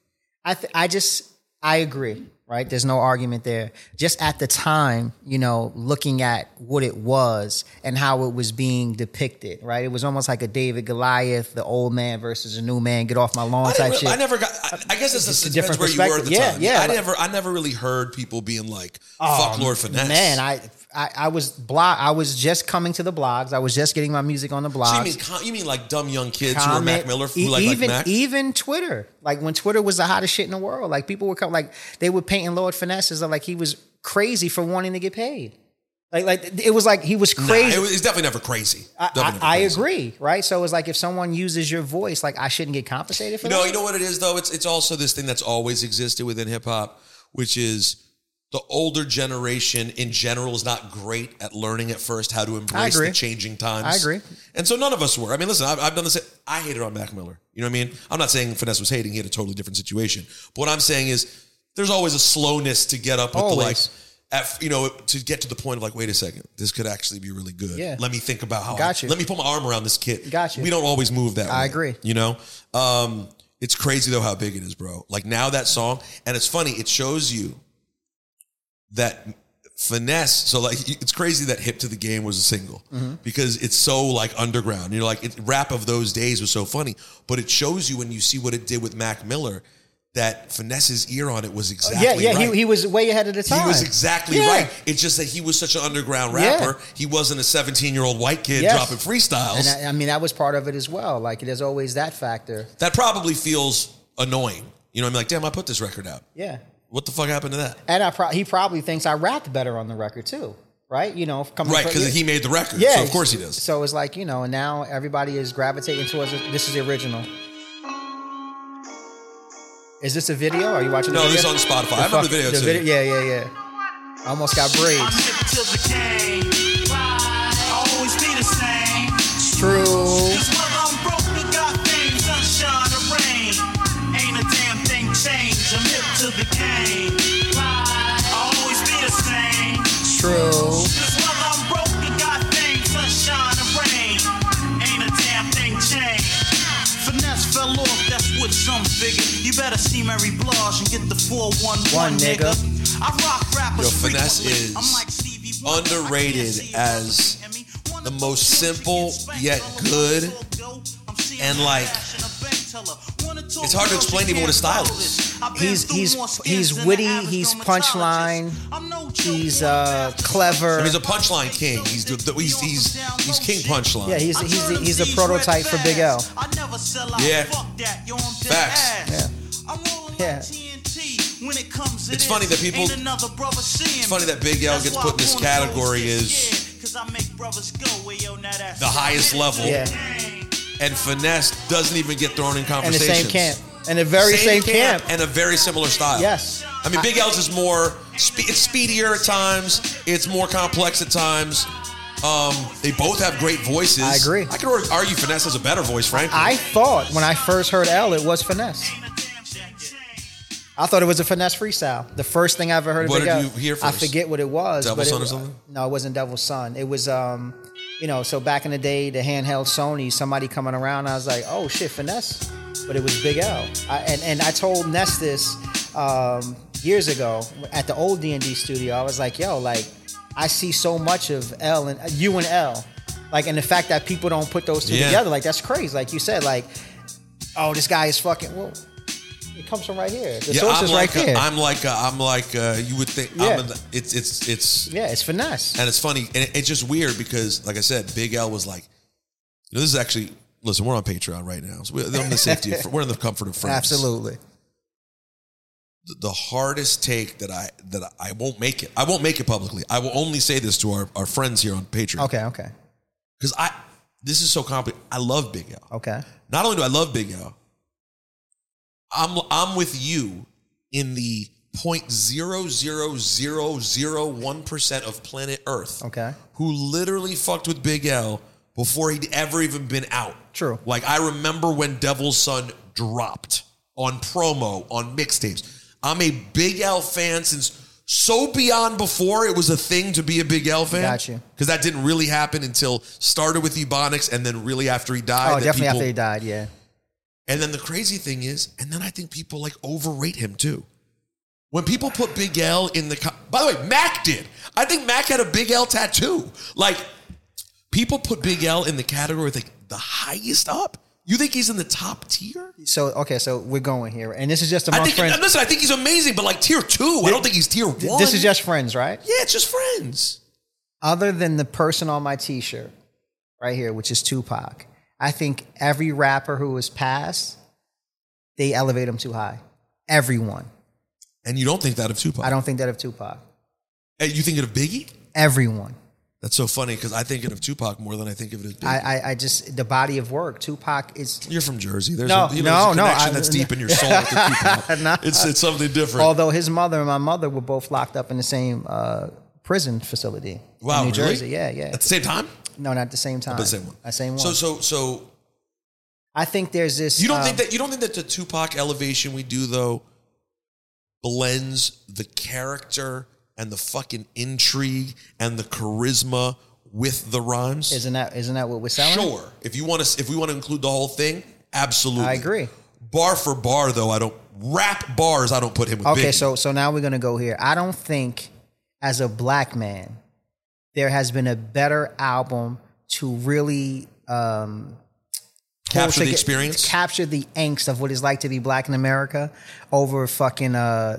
I agree. Right? There's no argument there. Just at the time, looking at what it was and how it was being depicted, right? It was almost like a David Goliath, the old man versus a new man, get off my lawn type shit. I guess it's a different where you were at the time. Yeah. I never really heard people being like, fuck Lord Finesse. Man, I was just coming to the blogs. I was just getting my music on the blogs. So you mean like dumb young kids who are Mac Miller, who like Mac? Even Twitter. Like when Twitter was the hottest shit in the world, like people would come, like they would paint Lord Finesse as like he was crazy for wanting to get paid. Like it was like he was crazy. Nah, it's definitely never crazy. I agree, right? So it's like if someone uses your voice, like I shouldn't get compensated for that. You know what it is though? It's also this thing that's always existed within hip hop, which is the older generation in general is not great at learning at first how to embrace the changing times. I agree. And so none of us were. I mean, listen, I've done this. I hated on Mac Miller. You know what I mean? I'm not saying Finesse was hating. He had a totally different situation. But what I'm saying is there's always a slowness to get up with to get to the point of like, wait a second, this could actually be really good. Yeah. Let me think about how let me put my arm around this kid. Got you. We don't always move that way. I agree. It's crazy though how big it is, bro. Like now that song, and it's funny, it shows you that Finesse, so like it's crazy that Hip to the Game was a single because it's so like underground. Rap of those days was so funny, but it shows you when you see what it did with Mac Miller that Finesse's ear on it was exactly right. He was way ahead of the time. He was exactly right. It's just that he was such an underground rapper. He wasn't a 17-year-old white kid dropping freestyles. And I mean, that was part of it as well. Like there's always that factor. That probably feels annoying. You know what I mean? Like, damn, I put this record out. Yeah. What the fuck happened to that? And he probably thinks I rapped better on the record too, right? Because he made the record, so of course he does. So it's like, and now everybody is gravitating towards it. This is the original. Is this a video? Are you watching the video? No, this is on Spotify. I remember the video too. Yeah. I almost got braids. It's true. To the game, always be the same. True. Cause while I'm broke, you got things, sunshine and rain. Ain't a damn thing changed. Finesse fell off, that's what some figure. You better see Mary Blige and get the 411, nigga. I rock rappers. Finesse is underrated as the most simple yet good and like It's hard to explain even what his style is. He's witty. He's punchline. He's clever. I mean, he's a punchline king. He's king punchline. Yeah, he's a prototype for Big L. Yeah. Facts. Yeah. It's funny that Big L gets put in this category as the highest level. Yeah. And Finesse doesn't even get thrown in conversations. In the same camp. In the very same camp. And a very similar style. Yes. I mean, Big L's is more, it's speedier at times. It's more complex at times. They both have great voices. I agree. I could argue Finesse has a better voice, frankly. I thought when I first heard L, it was Finesse. I thought it was a Finesse freestyle. The first thing I ever heard of Big L. What did you hear first? I forget what it was. Devil's Son or something? No, it wasn't Devil's Son. It was, so back in the day, the handheld Sony, somebody coming around, I was like, oh shit, Finesse. But it was Big L. And I told Ness this years ago at the old D&D studio. I was like, yo, like, I see so much of L and you and L. Like, and the fact that people don't put those two together, like, that's crazy. Like you said, like, oh, this guy is fucking, well, it comes from right here. The source is right here. I'm like, you would think, Yeah. it's Finesse. And it's funny, and it's just weird because, like I said, Big L was like, this is actually, listen, we're on Patreon right now. So we're in the safety, we're in the comfort of friends. Absolutely. The hardest take that I won't make it. I won't make it publicly. I will only say this to our friends here on Patreon. Okay. Because this is so complicated. I love Big L. Okay. Not only do I love Big L, I'm with you in the 0.00001% of planet Earth. Okay. Who literally fucked with Big L before he'd ever even been out. True. Like, I remember when Devil's Son dropped on promo, on mixtapes. I'm a Big L fan since so beyond before it was a thing to be a Big L fan. Got you. Because that didn't really happen until started with Ebonics and then really after he died. Oh, definitely after he died, yeah. And then the crazy thing is, and then I think people like overrate him too. When people put Big L in the... By the way, Mac did. I think Mac had a Big L tattoo. Like, people put Big L in the category of like the highest up. You think he's in the top tier? So we're going here. And this is just among friends. Listen, I think he's amazing, but like tier 2. I don't think he's tier 1. This is just friends, right? Yeah, it's just friends. Other than the person on my t-shirt right here, which is Tupac, I think every rapper who has passed, they elevate him too high. Everyone. And you don't think that of Tupac? I don't think that of Tupac. And you think it of Biggie? Everyone. That's so funny because I think it of Tupac more than I think of it as Biggie. I just, the body of work, Tupac is... You're from Jersey. There's no, a connection that's deep in your soul with Tupac. No. It's something different. Although his mother and my mother were both locked up in the same prison facility in New Jersey. Yeah. At the same time? No, not at the same time. But the same one. The same one. So I think there's this... You don't think that the Tupac elevation we do, though, blends the character and the fucking intrigue and the charisma with the rhymes? Isn't that what we're selling? Sure. If we want to include the whole thing, absolutely. I agree. Bar for bar, though, I don't put him with Biggie. Okay, so now we're gonna go here. I don't think, as a black man, there has been a better album to really capture the experience, capture the angst of what it's like to be black in America over fucking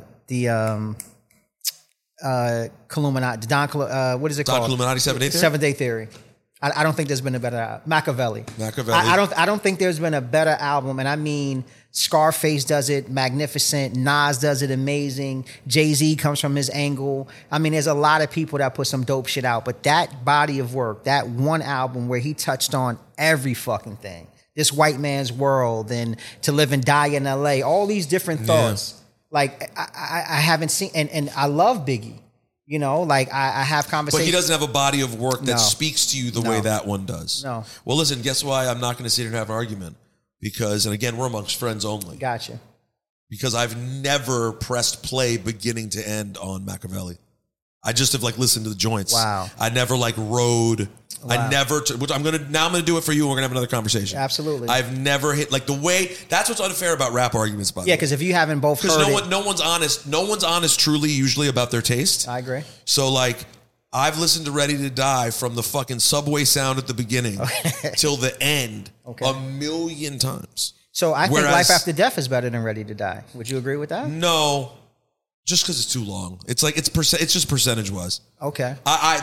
Illuminati, what is it called? Illuminati 7 Day Theory? 7 Day Theory. I don't think there's been a better Machiavelli. I don't think there's been a better album, and I mean Scarface does it magnificent, Nas does it amazing, Jay-Z comes from his angle. I mean, there's a lot of people that put some dope shit out, but that body of work, that one album where he touched on every fucking thing, this white man's world and To Live and Die in LA, all these different thoughts. Yeah. Like I haven't seen, and I love Biggie. You know, like I have conversations. But he doesn't have a body of work that speaks to you the way that one does. No. Well, listen, guess why I'm not going to sit here and have an argument? Because, and again, we're amongst friends only. Gotcha. Because I've never pressed play beginning to end on Machiavelli. I just have listened to the joints. Wow. I never rode. Wow. I never, which I'm going to do it for you and we're going to have another conversation. Absolutely. I've never hit, the way, that's what's unfair about rap arguments, by the way. Yeah, because if you haven't both heard it. No one's honest truly usually about their taste. I agree. So I've listened to Ready to Die from the fucking subway sound at the beginning till the end a million times. So I think Whereas- Life After Death is better than Ready to Die. Would you agree with that? No, just because it's too long. It's like it's just percentage wise. Okay.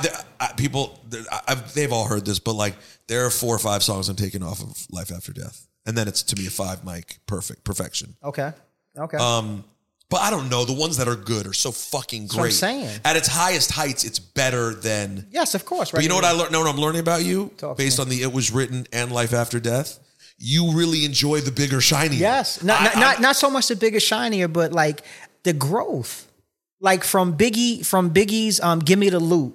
They've all heard this, but like there are 4 or 5 songs I'm taking off of Life After Death, and then it's to me a 5 mic perfection. Okay. But I don't know. The ones that are good are so fucking That's great. what I'm saying. At its highest heights, it's better than. Yes, of course. But you know what I learned? Know what I'm learning about you based on the It Was Written and Life After Death. You really enjoy the bigger, shinier. Yes, not so much the bigger, shinier, but like the growth, like from Biggie's "Give Me the Loot"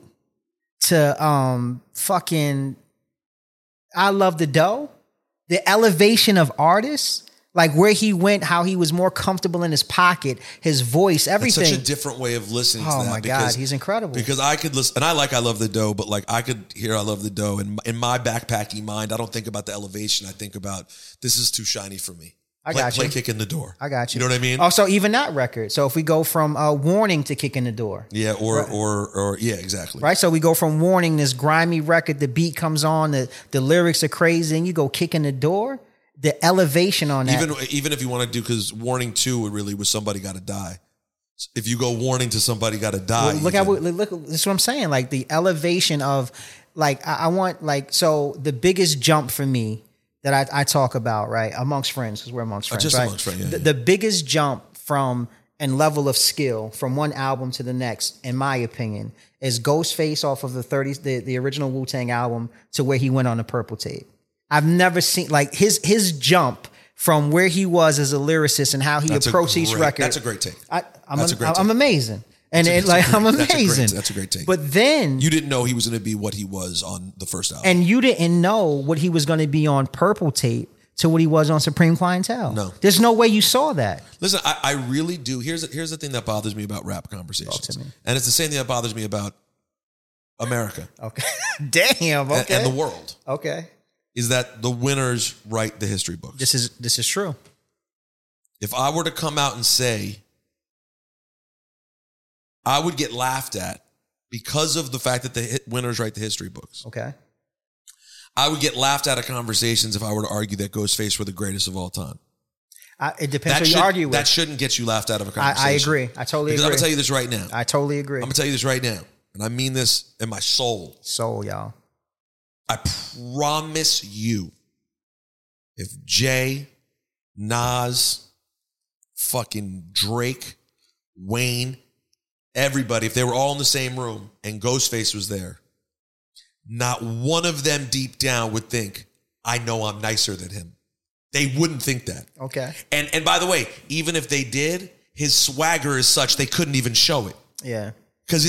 to fucking "I Love the Dough," the elevation of artists. Like where he went, how he was more comfortable in his pocket, his voice, everything. It's such a different way of listening to that. Oh my God, he's incredible. Because I could listen, and I Love the Dough, but like I could hear I Love the Dough, and in my backpacky mind, I don't think about the elevation. I think about this is too shiny for me. Play Kick in the Door. I got you. You know what I mean? Also, even that record. So if we go from Warning to Kick in the Door. Yeah, or yeah, exactly. Right? So we go from Warning, this grimy record, the beat comes on, the lyrics are crazy, and you go Kick in the Door. The elevation on that. Even if you want to do, because Warning 2 really was Somebody Gotta Die. If you go Warning to Somebody Gotta Die. Well, look, that's what I'm saying. Like the elevation of, like, I want, like, so the biggest jump for me that I talk about, right, amongst friends, because we're amongst friends, just right? amongst friends, The biggest jump from and level of skill from one album to the next, in my opinion, is Ghostface off of the original Wu-Tang album to where he went on the Purple Tape. I've never seen like his jump from where he was as a lyricist and how he approached each record. That's a great take. I'm amazing. And I'm amazing. That's a great take. But then you didn't know he was going to be what he was on the first album. And you didn't know what he was going to be on Purple Tape to what he was on Supreme Clientele. No. There's no way you saw that. Listen, I really do. Here's the thing that bothers me about rap conversations. And it's the same thing that bothers me about America. Okay. Damn. Okay. And the world. Okay. Is that the winners write the history books. This is true. If I were to come out and say, I would get laughed at because of the fact that the winners write the history books. Okay. I would get laughed at conversations if I were to argue that Ghostface were the greatest of all time. It depends who you argue with. That shouldn't get you laughed out of a conversation. I agree. I totally agree. I'm going to tell you this right now. I totally agree. I'm going to tell you this right now. And I mean this in my soul. Soul, y'all. I promise you, if Jay, Nas, fucking Drake, Wayne, everybody, if they were all in the same room and Ghostface was there, not one of them deep down would think, I know I'm nicer than him. They wouldn't think that. Okay. And by the way, even if they did, his swagger is such they couldn't even show it. Yeah. Because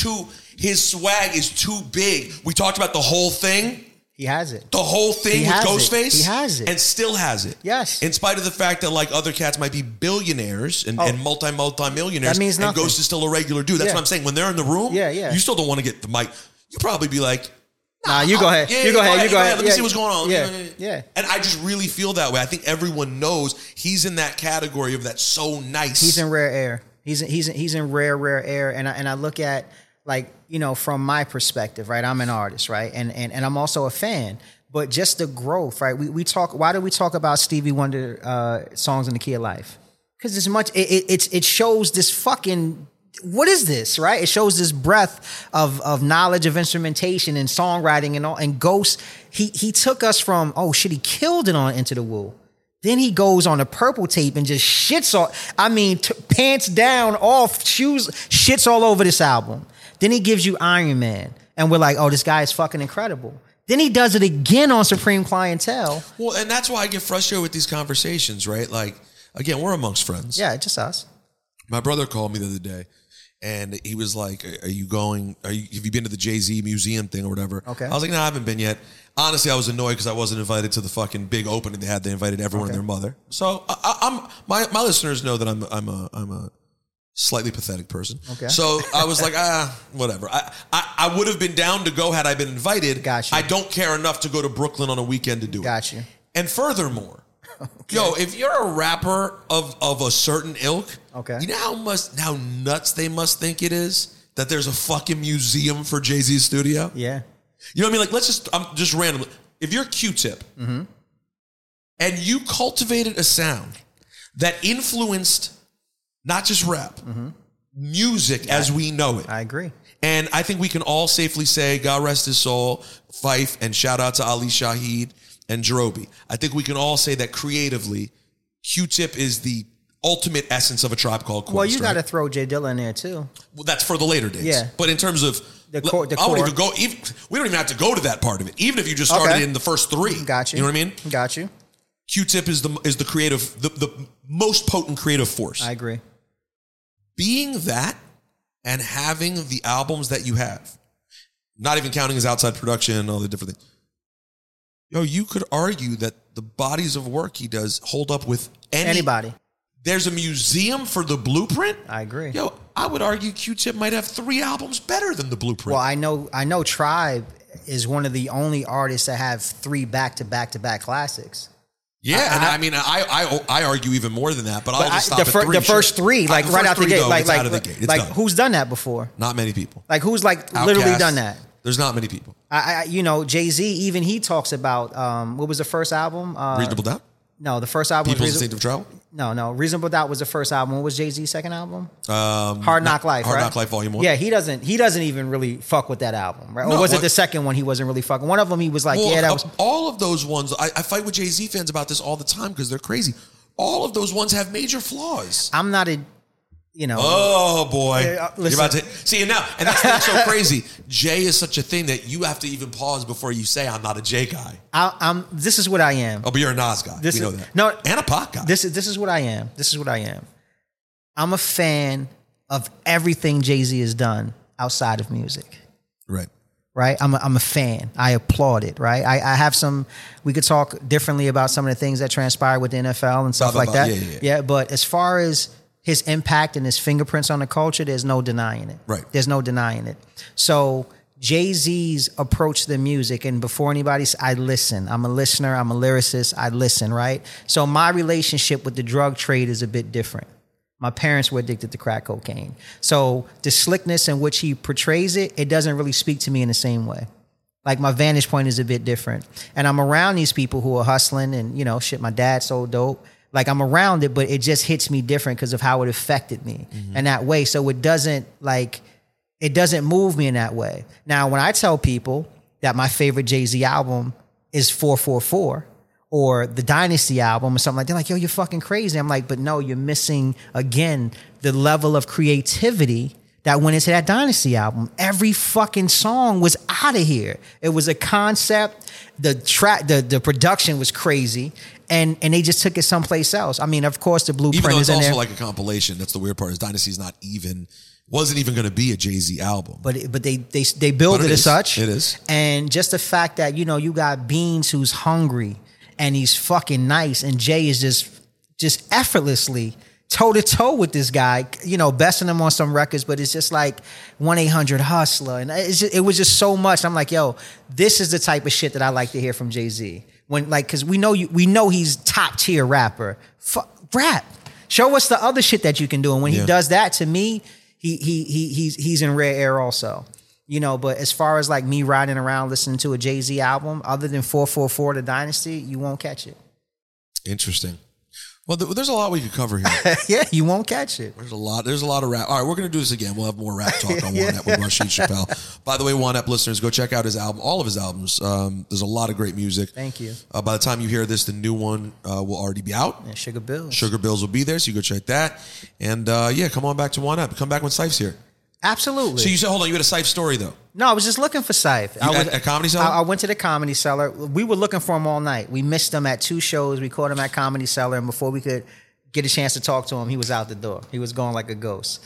his swag is too big. We talked about the whole thing. He has it. The whole thing with Ghostface. He has it. And still has it. Yes. In spite of the fact that like other cats might be billionaires and multi-millionaires. That means nothing. And Ghost is still a regular dude. That's what I'm saying. When they're in the room, you still don't want to get the mic. You probably be like, nah, you go ahead. You go ahead. Let me see what's going on. Yeah. And I just really feel that way. I think everyone knows he's in that category of that's so nice. He's in rare air. He's in rare air. And I look at, like, you know, from my perspective, right? I'm an artist, right? And I'm also a fan. But just the growth, right? We talk. Why do we talk about Stevie Wonder songs in the Key of Life? Because it shows this fucking. What is this, right? It shows this breadth of knowledge of instrumentation and songwriting and all. And Ghost, he took us from, oh shit, he killed it on Into the Woo. Then he goes on a Purple Tape and just shits all. I mean, pants down, off, shoes, shits all over this album. Then he gives you Iron Man, and we're like, oh, this guy is fucking incredible. Then he does it again on Supreme Clientele. Well, and that's why I get frustrated with these conversations, right? Like, again, we're amongst friends. Yeah, just us. My brother called me the other day, and he was like, have you been to the Jay-Z museum thing or whatever? Okay. I was like, no, I haven't been yet. Honestly, I was annoyed because I wasn't invited to the fucking big opening they had. They invited everyone and their mother. So my listeners know that I'm a slightly pathetic person. Okay. So I was like, whatever. I would have been down to go had I been invited. Gotcha. I don't care enough to go to Brooklyn on a weekend to do it. Gotcha. And furthermore, yo, if you're a rapper of a certain ilk, you know how nuts they must think it is that there's a fucking museum for Jay-Z's studio? Yeah. You know what I mean? Like, I'm just random. If you're Q-Tip, And you cultivated a sound that influenced not just rap, music as we know it. I agree. And I think we can all safely say, God rest his soul, Fife, and shout out to Ali Shaheed and Jerobi. I think we can all say that creatively, Q-Tip is the ultimate essence of A Tribe Called Quest. Well, you got to throw J Dilla in there too. Well, that's for the later days. Yeah. But in terms of the core, I won't even go. We don't even have to go to that part of it. Even if you just started in the first three. Got you. You know what I mean? Got you. Q-Tip is the creative, the most potent creative force. I agree. Being that and having the albums that you have, not even counting his outside production and all the different things. Yo, you could argue that the bodies of work he does hold up with anybody. There's a museum for the Blueprint. I agree. Yo, I would argue Q-Tip might have 3 albums better than the Blueprint. Well, I know Tribe is one of the only artists that have 3 back-to-back classics. Yeah, I argue even more than that, but I'll just stop at 3. The first 3, like right out the gate, like out of the gate. Like who's done that before? Not many people. Like who's literally done that? There's not many people. Jay-Z, even he talks about what was the first album? Reasonable Doubt? No, the first album People's was Instinctive Travel? No. Reasonable Doubt was the first album. What was Jay-Z's second album? Hard Knock Life, Hard right? Knock Life Volume 1. Yeah, he doesn't even really fuck with that album, right? Or No, was it the second one he wasn't really fucking? One of them he was like, that was... All of those ones, I fight with Jay-Z fans about this all the time because they're crazy. All of those ones have major flaws. I'm not a... Oh boy! Listen. You're about to see it now, and that's what's so crazy. Jay is such a thing that you have to even pause before you say, "I'm not a Jay guy." This is what I am. Oh, but you're a Nas guy. We know that. No, and a Pac guy. This is what I am. This is what I am. I'm a fan of everything Jay-Z has done outside of music. Right. Right. I'm a fan. I applaud it. Right. I have some. We could talk differently about some of the things that transpired with the NFL and stuff like that. Yeah. But as far as his impact and his fingerprints on the culture, there's no denying it. Right. There's no denying it. So Jay-Z's approach to the music, and before anybody's, I listen. I'm a listener. I'm a lyricist. I listen, right? So my relationship with the drug trade is a bit different. My parents were addicted to crack cocaine. So the slickness in which he portrays it, it doesn't really speak to me in the same way. Like my vantage point is a bit different. And I'm around these people who are hustling and, my dad sold dope. Like I'm around it, but it just hits me different because of how it affected me in that way. So it doesn't move me in that way. Now, when I tell people that my favorite Jay-Z album is 444 or the Dynasty album or something like that, they're like, yo, you're fucking crazy. I'm like, but no, you're missing again the level of creativity that went into that Dynasty album. Every fucking song was out of here. It was a concept. The track, the production was crazy. And they just took it someplace else. I mean, of course, the Blueprint even though it's is in also there. like a compilation. That's the weird part. Is Dynasty's wasn't even going to be a Jay-Z album. But they build it as such. It is. And just the fact that, you got Beans who's hungry and he's fucking nice, and Jay is just effortlessly toe-to-toe with this guy, besting him on some records, but it's just like 1-800-HUSTLER. And it was just so much. I'm like, yo, this is the type of shit that I like to hear from Jay-Z. Because we know he's top-tier rapper. Rap. Show us the other shit that you can do. And when he does that, to me, he's in rare air also. But as far as like me riding around listening to a Jay-Z album, other than 444 The Dynasty, you won't catch it. Interesting. Well, there's a lot we could cover here. Yeah, you won't catch it. There's a lot of rap. All right, we're going to do this again. We'll have more rap talk on One Ep with Rashid Chappelle. By the way, One Ep listeners, go check out his album, all of his albums. There's a lot of great music. Thank you. By the time you hear this, the new one will already be out. Yeah, Sugar Bills. Sugar Bills will be there, so you go check that. And come on back to One Ep. Come back when Sife's here. Absolutely. So you said, hold on, you had a Sife story though. No, I was just looking for Sife. At Comedy Cellar? I went to the Comedy Cellar. We were looking for him all night. We missed him at 2 shows. We caught him at Comedy Cellar, and before we could get a chance to talk to him, he was out the door. He was going like a ghost.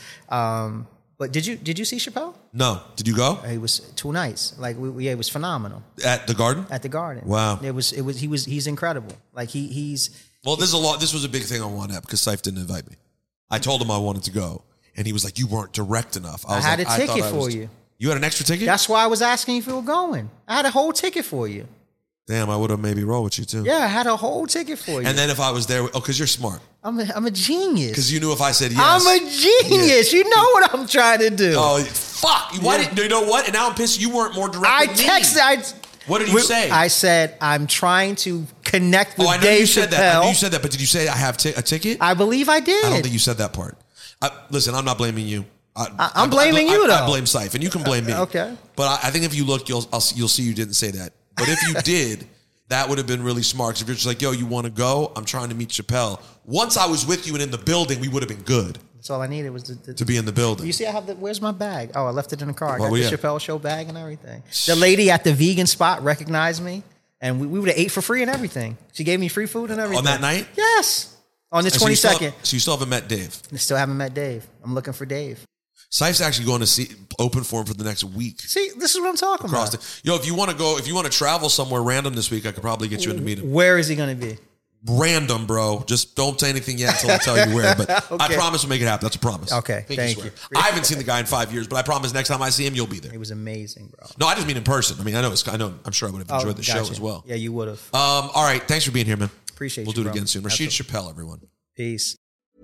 But did you see Chappelle? No. Did you go? It was 2 nights. Like it was phenomenal. At the Garden? At the Garden. Wow. He's incredible. Like he's. Well, this was a big thing on One Ep because Sife didn't invite me. I told him I wanted to go, and he was like, "You weren't direct enough." I had a ticket for you. You had an extra ticket? That's why I was asking if you were going. I had a whole ticket for you. Damn, I would have maybe rolled with you too. Yeah, I had a whole ticket for you. And then if I was there, because you're smart. I'm a genius. Because you knew if I said yes. I'm a genius. Yeah. You know what I'm trying to do. Oh, fuck. Why didn't you know what? And now I'm pissed you weren't more direct with me. What did you say? I said, I'm trying to connect with I know Dave you said that. I Chappelle. know you said that, but did you say I have a ticket? I believe I did. I don't think you said that part. Listen, I'm not blaming you. I'm blaming you, though. I blame Syph, and you can blame me. Okay. But I think if you look, you'll see you didn't say that. But if you did, that would have been really smart. 'Cause if you're just like, yo, you want to go? I'm trying to meet Chappelle. Once I was with you and in the building, we would have been good. That's all I needed was to be in the building. You see, I have where's my bag? Oh, I left it in the car. I Well, got the yeah. Chappelle Show bag and everything. The lady at the vegan spot recognized me, and we would have ate for free and everything. She gave me free food and everything. On that night? Yes. On the And so you 22nd. So you still haven't met Dave? I still haven't met Dave. I'm looking for Dave. Syph's actually going to see open for him for the next week. See, this is what I'm talking about. Yo, if you want to travel somewhere random this week, I could probably get you in to meet him. Where is he going to be? Random, bro. Just don't say anything yet until I tell you where. But I Okay. promise we'll make it happen. That's a promise. Okay, thank swear. you. I haven't seen the guy in 5 years, but I promise next time I see him, you'll be there. It was amazing, bro. No, I just mean in person. I mean, I'm sure I would have enjoyed the show gotcha. as well. Yeah, you would have. All right. Thanks for being here, man. Appreciate We'll you, do it bro. again soon. Rashid Chappelle, everyone. Peace.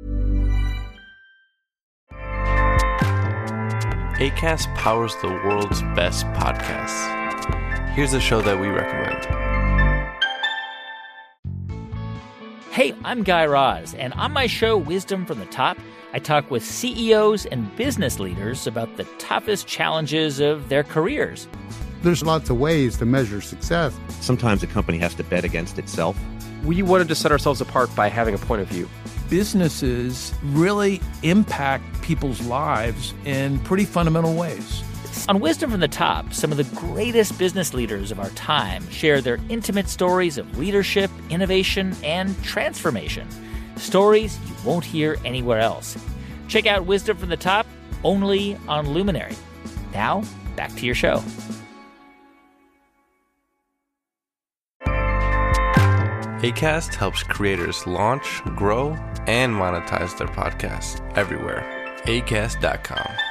Acast powers the world's best podcasts. Here's a show that we recommend. Hey, I'm Guy Raz, and on my show, Wisdom from the Top, I talk with CEOs and business leaders about the toughest challenges of their careers. There's lots of ways to measure success. Sometimes a company has to bet against itself. We wanted to set ourselves apart by having a point of view. Businesses really impact people's lives in pretty fundamental ways. On Wisdom from the Top, some of the greatest business leaders of our time share their intimate stories of leadership, innovation, and transformation. Stories you won't hear anywhere else. Check out Wisdom from the Top only on Luminary. Now, back to your show. Acast helps creators launch, grow, and monetize their podcasts everywhere. Acast.com.